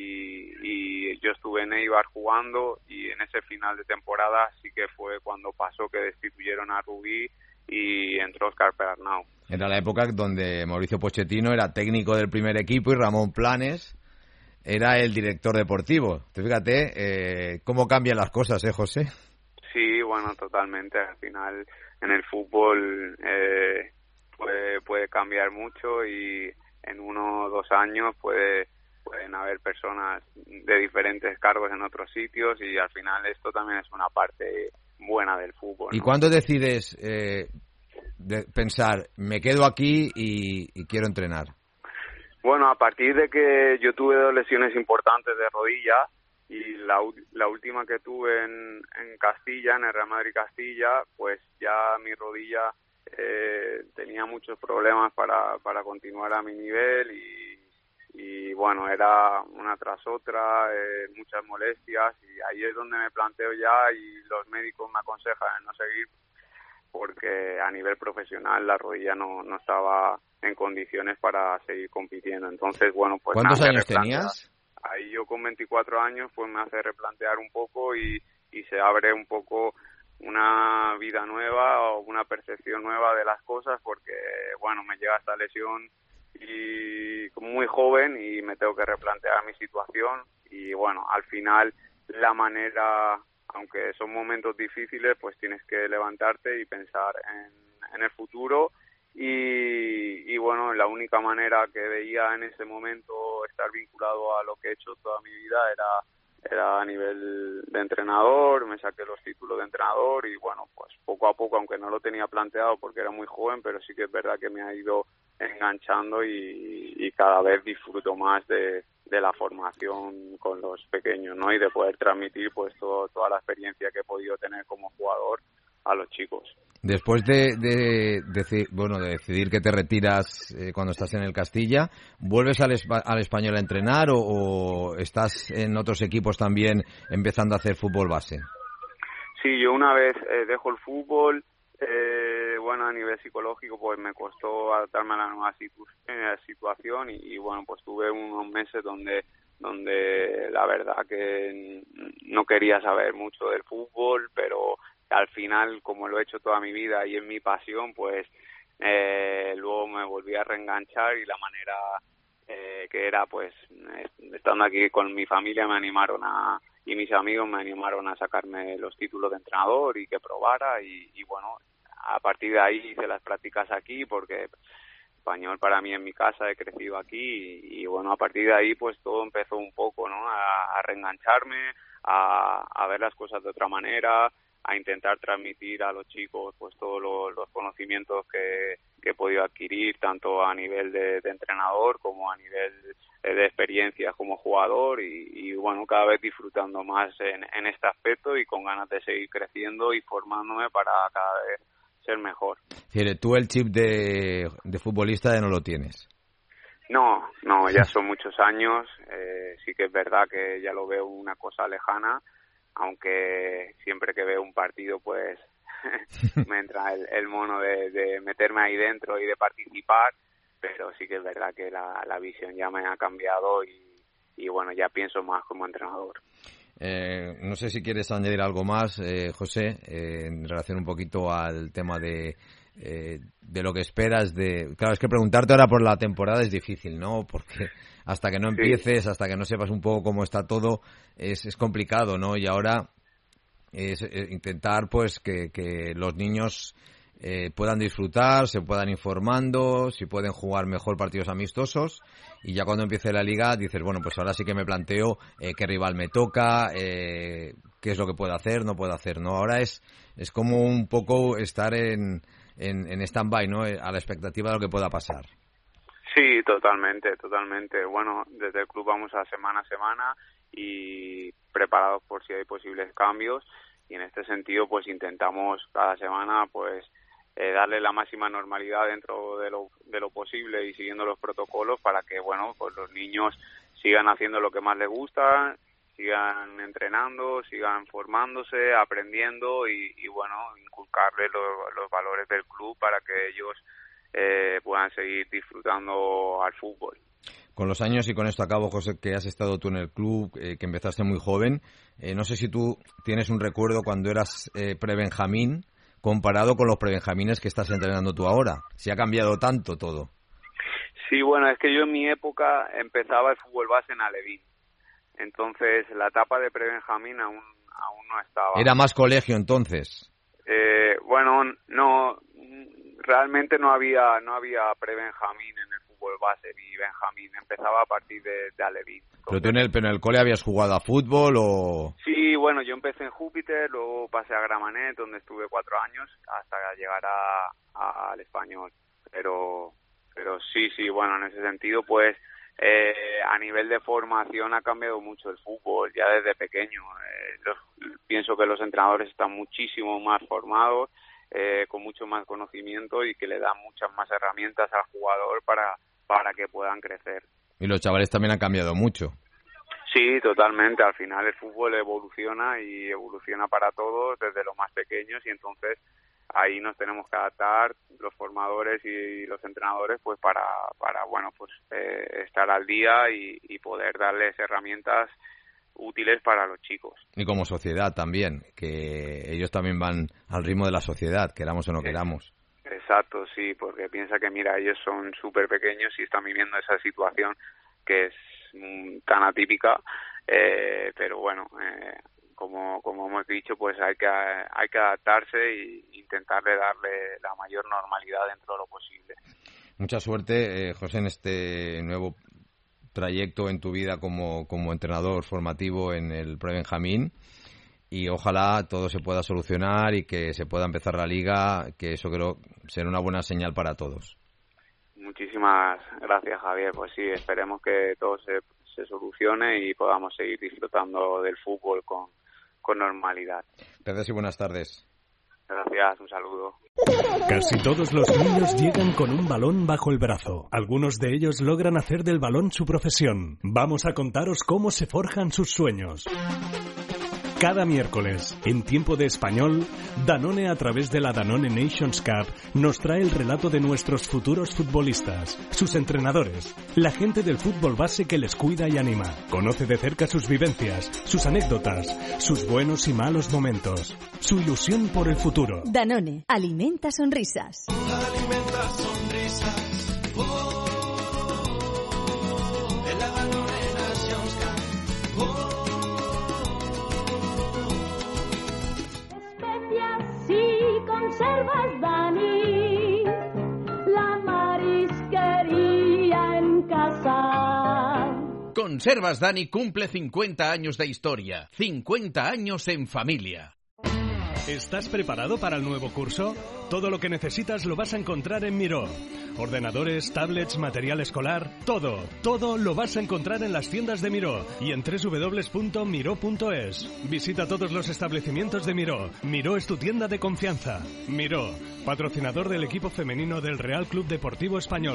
y yo estuve en Eibar jugando y en ese final de temporada sí que fue cuando pasó que destituyeron a Rubí y entró Óscar Pedernau. Era la época donde Mauricio Pochettino era técnico del primer equipo y Ramón Planes era el director deportivo. Fíjate cómo cambian las cosas, José. Sí, bueno, totalmente. Al final en el fútbol puede cambiar mucho y en 1 o 2 años pueden pueden haber personas de diferentes cargos en otros sitios y al final esto también es una parte buena del fútbol, ¿no? ¿Y cuándo decides pensar, me quedo aquí y quiero entrenar? Bueno, a partir de que yo tuve 2 lesiones importantes de rodilla y la última que tuve en Castilla, en el Real Madrid Castilla, pues ya mi rodilla tenía muchos problemas para continuar a mi nivel y bueno, era una tras otra, muchas molestias y ahí es donde me planteo ya y los médicos me aconsejan no seguir porque a nivel profesional la rodilla no estaba en condiciones para seguir compitiendo. Entonces, bueno, pues... ¿Cuántos años tenías? Ahí yo con 24 años pues me hace replantear un poco y se abre un poco una vida nueva o una percepción nueva de las cosas porque, bueno, me llega esta lesión y muy joven y me tengo que replantear mi situación y, bueno, al final la manera, aunque son momentos difíciles, pues tienes que levantarte y pensar en el futuro y bueno, la única manera que veía en ese momento estar vinculado a lo que he hecho toda mi vida era a nivel de entrenador, me saqué los títulos de entrenador y bueno, pues poco a poco, aunque no lo tenía planteado porque era muy joven, pero sí que es verdad que me ha ido enganchando y cada vez disfruto más de la formación con los pequeños, ¿no? Y de poder transmitir pues toda la experiencia que he podido tener como jugador a los chicos. Después de decidir que te retiras cuando estás en el Castilla, ¿vuelves al Español a entrenar o estás en otros equipos también empezando a hacer fútbol base? Sí, yo una vez dejo el fútbol, bueno, a nivel psicológico pues me costó adaptarme a la nueva situación y bueno, pues tuve unos meses donde la verdad que no quería saber mucho del fútbol, pero al final, como lo he hecho toda mi vida y es mi pasión, pues luego me volví a reenganchar y la manera que era, pues estando aquí con mi familia y mis amigos me animaron a sacarme los títulos de entrenador y que probara y bueno, a partir de ahí hice las prácticas aquí porque español para mí en mi casa, he crecido aquí y bueno, a partir de ahí pues todo empezó un poco, ¿no? A reengancharme, a ver las cosas de otra manera, a intentar transmitir a los chicos pues todos los conocimientos que he podido adquirir tanto a nivel de entrenador como a nivel de experiencias como jugador y bueno, cada vez disfrutando más en este aspecto y con ganas de seguir creciendo y formándome para cada vez ser mejor. Tú el chip de futbolista ya no lo tienes. No, ya son muchos años, sí que es verdad que ya lo veo una cosa lejana, aunque siempre que veo un partido pues me entra el mono de meterme ahí dentro y de participar, pero sí que es verdad que la visión ya me ha cambiado y bueno, ya pienso más como entrenador. No sé si quieres añadir algo más, José, en relación un poquito al tema de lo que esperas Claro, es que preguntarte ahora por la temporada es difícil, ¿no? Porque hasta que no empieces, hasta que no sepas un poco cómo está todo, es complicado, ¿no? Y ahora es intentar pues que los niños puedan disfrutar, se puedan informando, si pueden jugar mejor partidos amistosos y ya cuando empiece la liga dices, bueno, pues ahora sí que me planteo qué rival me toca, qué es lo que puedo hacer, no puedo hacer, ¿no? Ahora es como un poco estar en stand-by, ¿no? A la expectativa de lo que pueda pasar. Sí, totalmente. Bueno, desde el club vamos a semana y preparados por si hay posibles cambios y en este sentido pues intentamos cada semana pues darle la máxima normalidad dentro de lo posible y siguiendo los protocolos para que bueno, pues los niños sigan haciendo lo que más les gusta, sigan entrenando, sigan formándose, aprendiendo y bueno, inculcarles los valores del club para que ellos puedan seguir disfrutando al fútbol. Con los años, y con esto acabo, José, que has estado tú en el club, que empezaste muy joven, no sé si tú tienes un recuerdo cuando eras prebenjamín comparado con los prebenjamines que estás entrenando tú ahora. Si ha cambiado tanto todo. Sí, bueno, es que yo en mi época empezaba el fútbol base en Alevín. Entonces, la etapa de prebenjamín aún no estaba. ¿Era más colegio entonces? Bueno, no, realmente no había prebenjamín en el fútbol fútbol base y Benjamín, empezaba a partir de Alevín. ¿Pero en el cole habías jugado a fútbol o...? Sí, bueno, yo empecé en Júpiter, luego pasé a Gramenet, donde estuve 4 años, hasta llegar al Español. Pero sí, bueno, en ese sentido, pues, a nivel de formación ha cambiado mucho el fútbol, ya desde pequeño. Pienso que los entrenadores están muchísimo más formados, con mucho más conocimiento y que le dan muchas más herramientas al jugador para que puedan crecer. Y los chavales también han cambiado mucho. Sí, totalmente. Al final el fútbol evoluciona y evoluciona para todos, desde los más pequeños, y entonces ahí nos tenemos que adaptar los formadores y los entrenadores, pues para bueno, pues estar al día y poder darles herramientas útiles para los chicos. Y como sociedad también, que ellos también van al ritmo de la sociedad, queramos o no queramos. Exacto, sí, porque piensa que, mira, ellos son súper pequeños y están viviendo esa situación que es tan atípica, pero bueno, como hemos dicho, pues hay que adaptarse e intentarle darle la mayor normalidad dentro de lo posible. Mucha suerte, José, en este nuevo trayecto en tu vida como entrenador formativo en el Pre-Benjamín, y ojalá todo se pueda solucionar y que se pueda empezar la liga, que eso creo será una buena señal para todos. Muchísimas gracias, Javier. Pues sí, esperemos que todo se solucione y podamos seguir disfrutando del fútbol con normalidad. Gracias y buenas tardes. Gracias, un saludo. Casi todos los niños llegan con un balón bajo el brazo. Algunos de ellos logran hacer del balón su profesión. Vamos a contaros cómo se forjan sus sueños. Cada miércoles, en Tiempo de Español, Danone, a través de la Danone Nations Cup, nos trae el relato de nuestros futuros futbolistas, sus entrenadores, la gente del fútbol base que les cuida y anima. Conoce de cerca sus vivencias, sus anécdotas, sus buenos y malos momentos, su ilusión por el futuro. Danone, alimenta sonrisas. Alimenta sonrisas. En la Danone Nations Cup. Conservas Dani, la marisquería en casa. Conservas Dani cumple 50 años de historia, 50 años en familia. ¿Estás preparado para el nuevo curso? Todo lo que necesitas lo vas a encontrar en Miró. Ordenadores, tablets, material escolar, todo lo vas a encontrar en las tiendas de Miró y en www.miró.es. Visita todos los establecimientos de Miró. Miró es tu tienda de confianza. Miró, patrocinador del equipo femenino del Real Club Deportivo Español.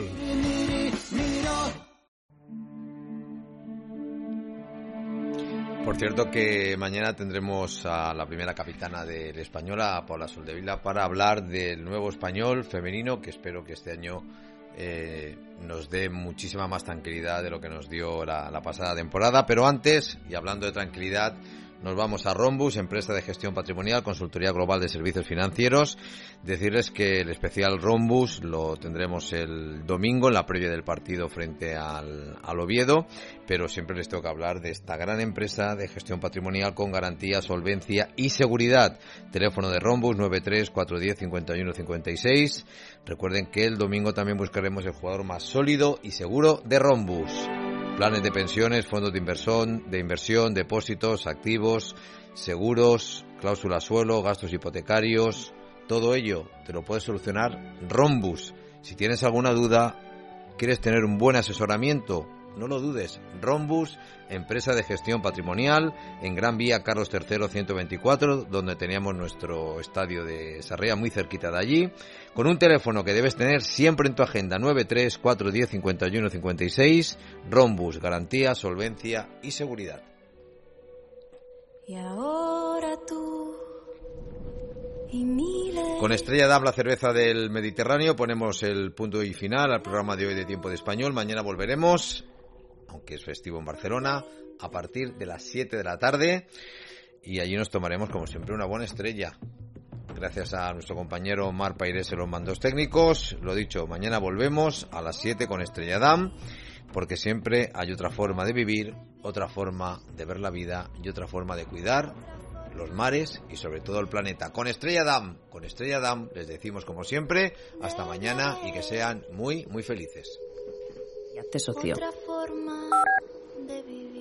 Por cierto que mañana tendremos a la primera capitana del Español, a Paula Soldevila, para hablar del nuevo Español femenino, que espero que este año nos dé muchísima más tranquilidad de lo que nos dio la pasada temporada. Pero antes, y hablando de tranquilidad, nos vamos a Rhombus, empresa de gestión patrimonial, consultoría global de servicios financieros. Decirles que el especial Rhombus lo tendremos el domingo en la previa del partido frente al Oviedo, pero siempre les tengo que hablar de esta gran empresa de gestión patrimonial con garantía, solvencia y seguridad. Teléfono de Rhombus 93-410-51-56. Recuerden que el domingo también buscaremos el jugador más sólido y seguro de Rhombus. Planes de pensiones, fondos de inversión, depósitos, activos, seguros, cláusula suelo, gastos hipotecarios, todo ello te lo puede solucionar Rhombus. Si tienes alguna duda, quieres tener un buen asesoramiento, no lo dudes. Rhombus, empresa de gestión patrimonial, en Gran Vía Carlos III 124, donde teníamos nuestro estadio de Sarriá, muy cerquita de allí, con un teléfono que debes tener siempre en tu agenda, 93-410-51-56, Rhombus, garantía, solvencia y seguridad. Y ahora tú y miles. Con Estrella Damm, la cerveza del Mediterráneo, ponemos el punto y final al programa de hoy de Tiempo de Español. Mañana volveremos, aunque es festivo en Barcelona, a partir de las 7 de la tarde, y allí nos tomaremos como siempre una buena estrella. Gracias a nuestro compañero Mar Pairés en los mandos técnicos. Lo dicho, mañana volvemos a las 7 con Estrella Damm, porque siempre hay otra forma de vivir, otra forma de ver la vida y otra forma de cuidar los mares y sobre todo el planeta. Con Estrella Damm les decimos como siempre, hasta mañana y que sean muy, muy felices. Hazte socio. Otra forma de vivir.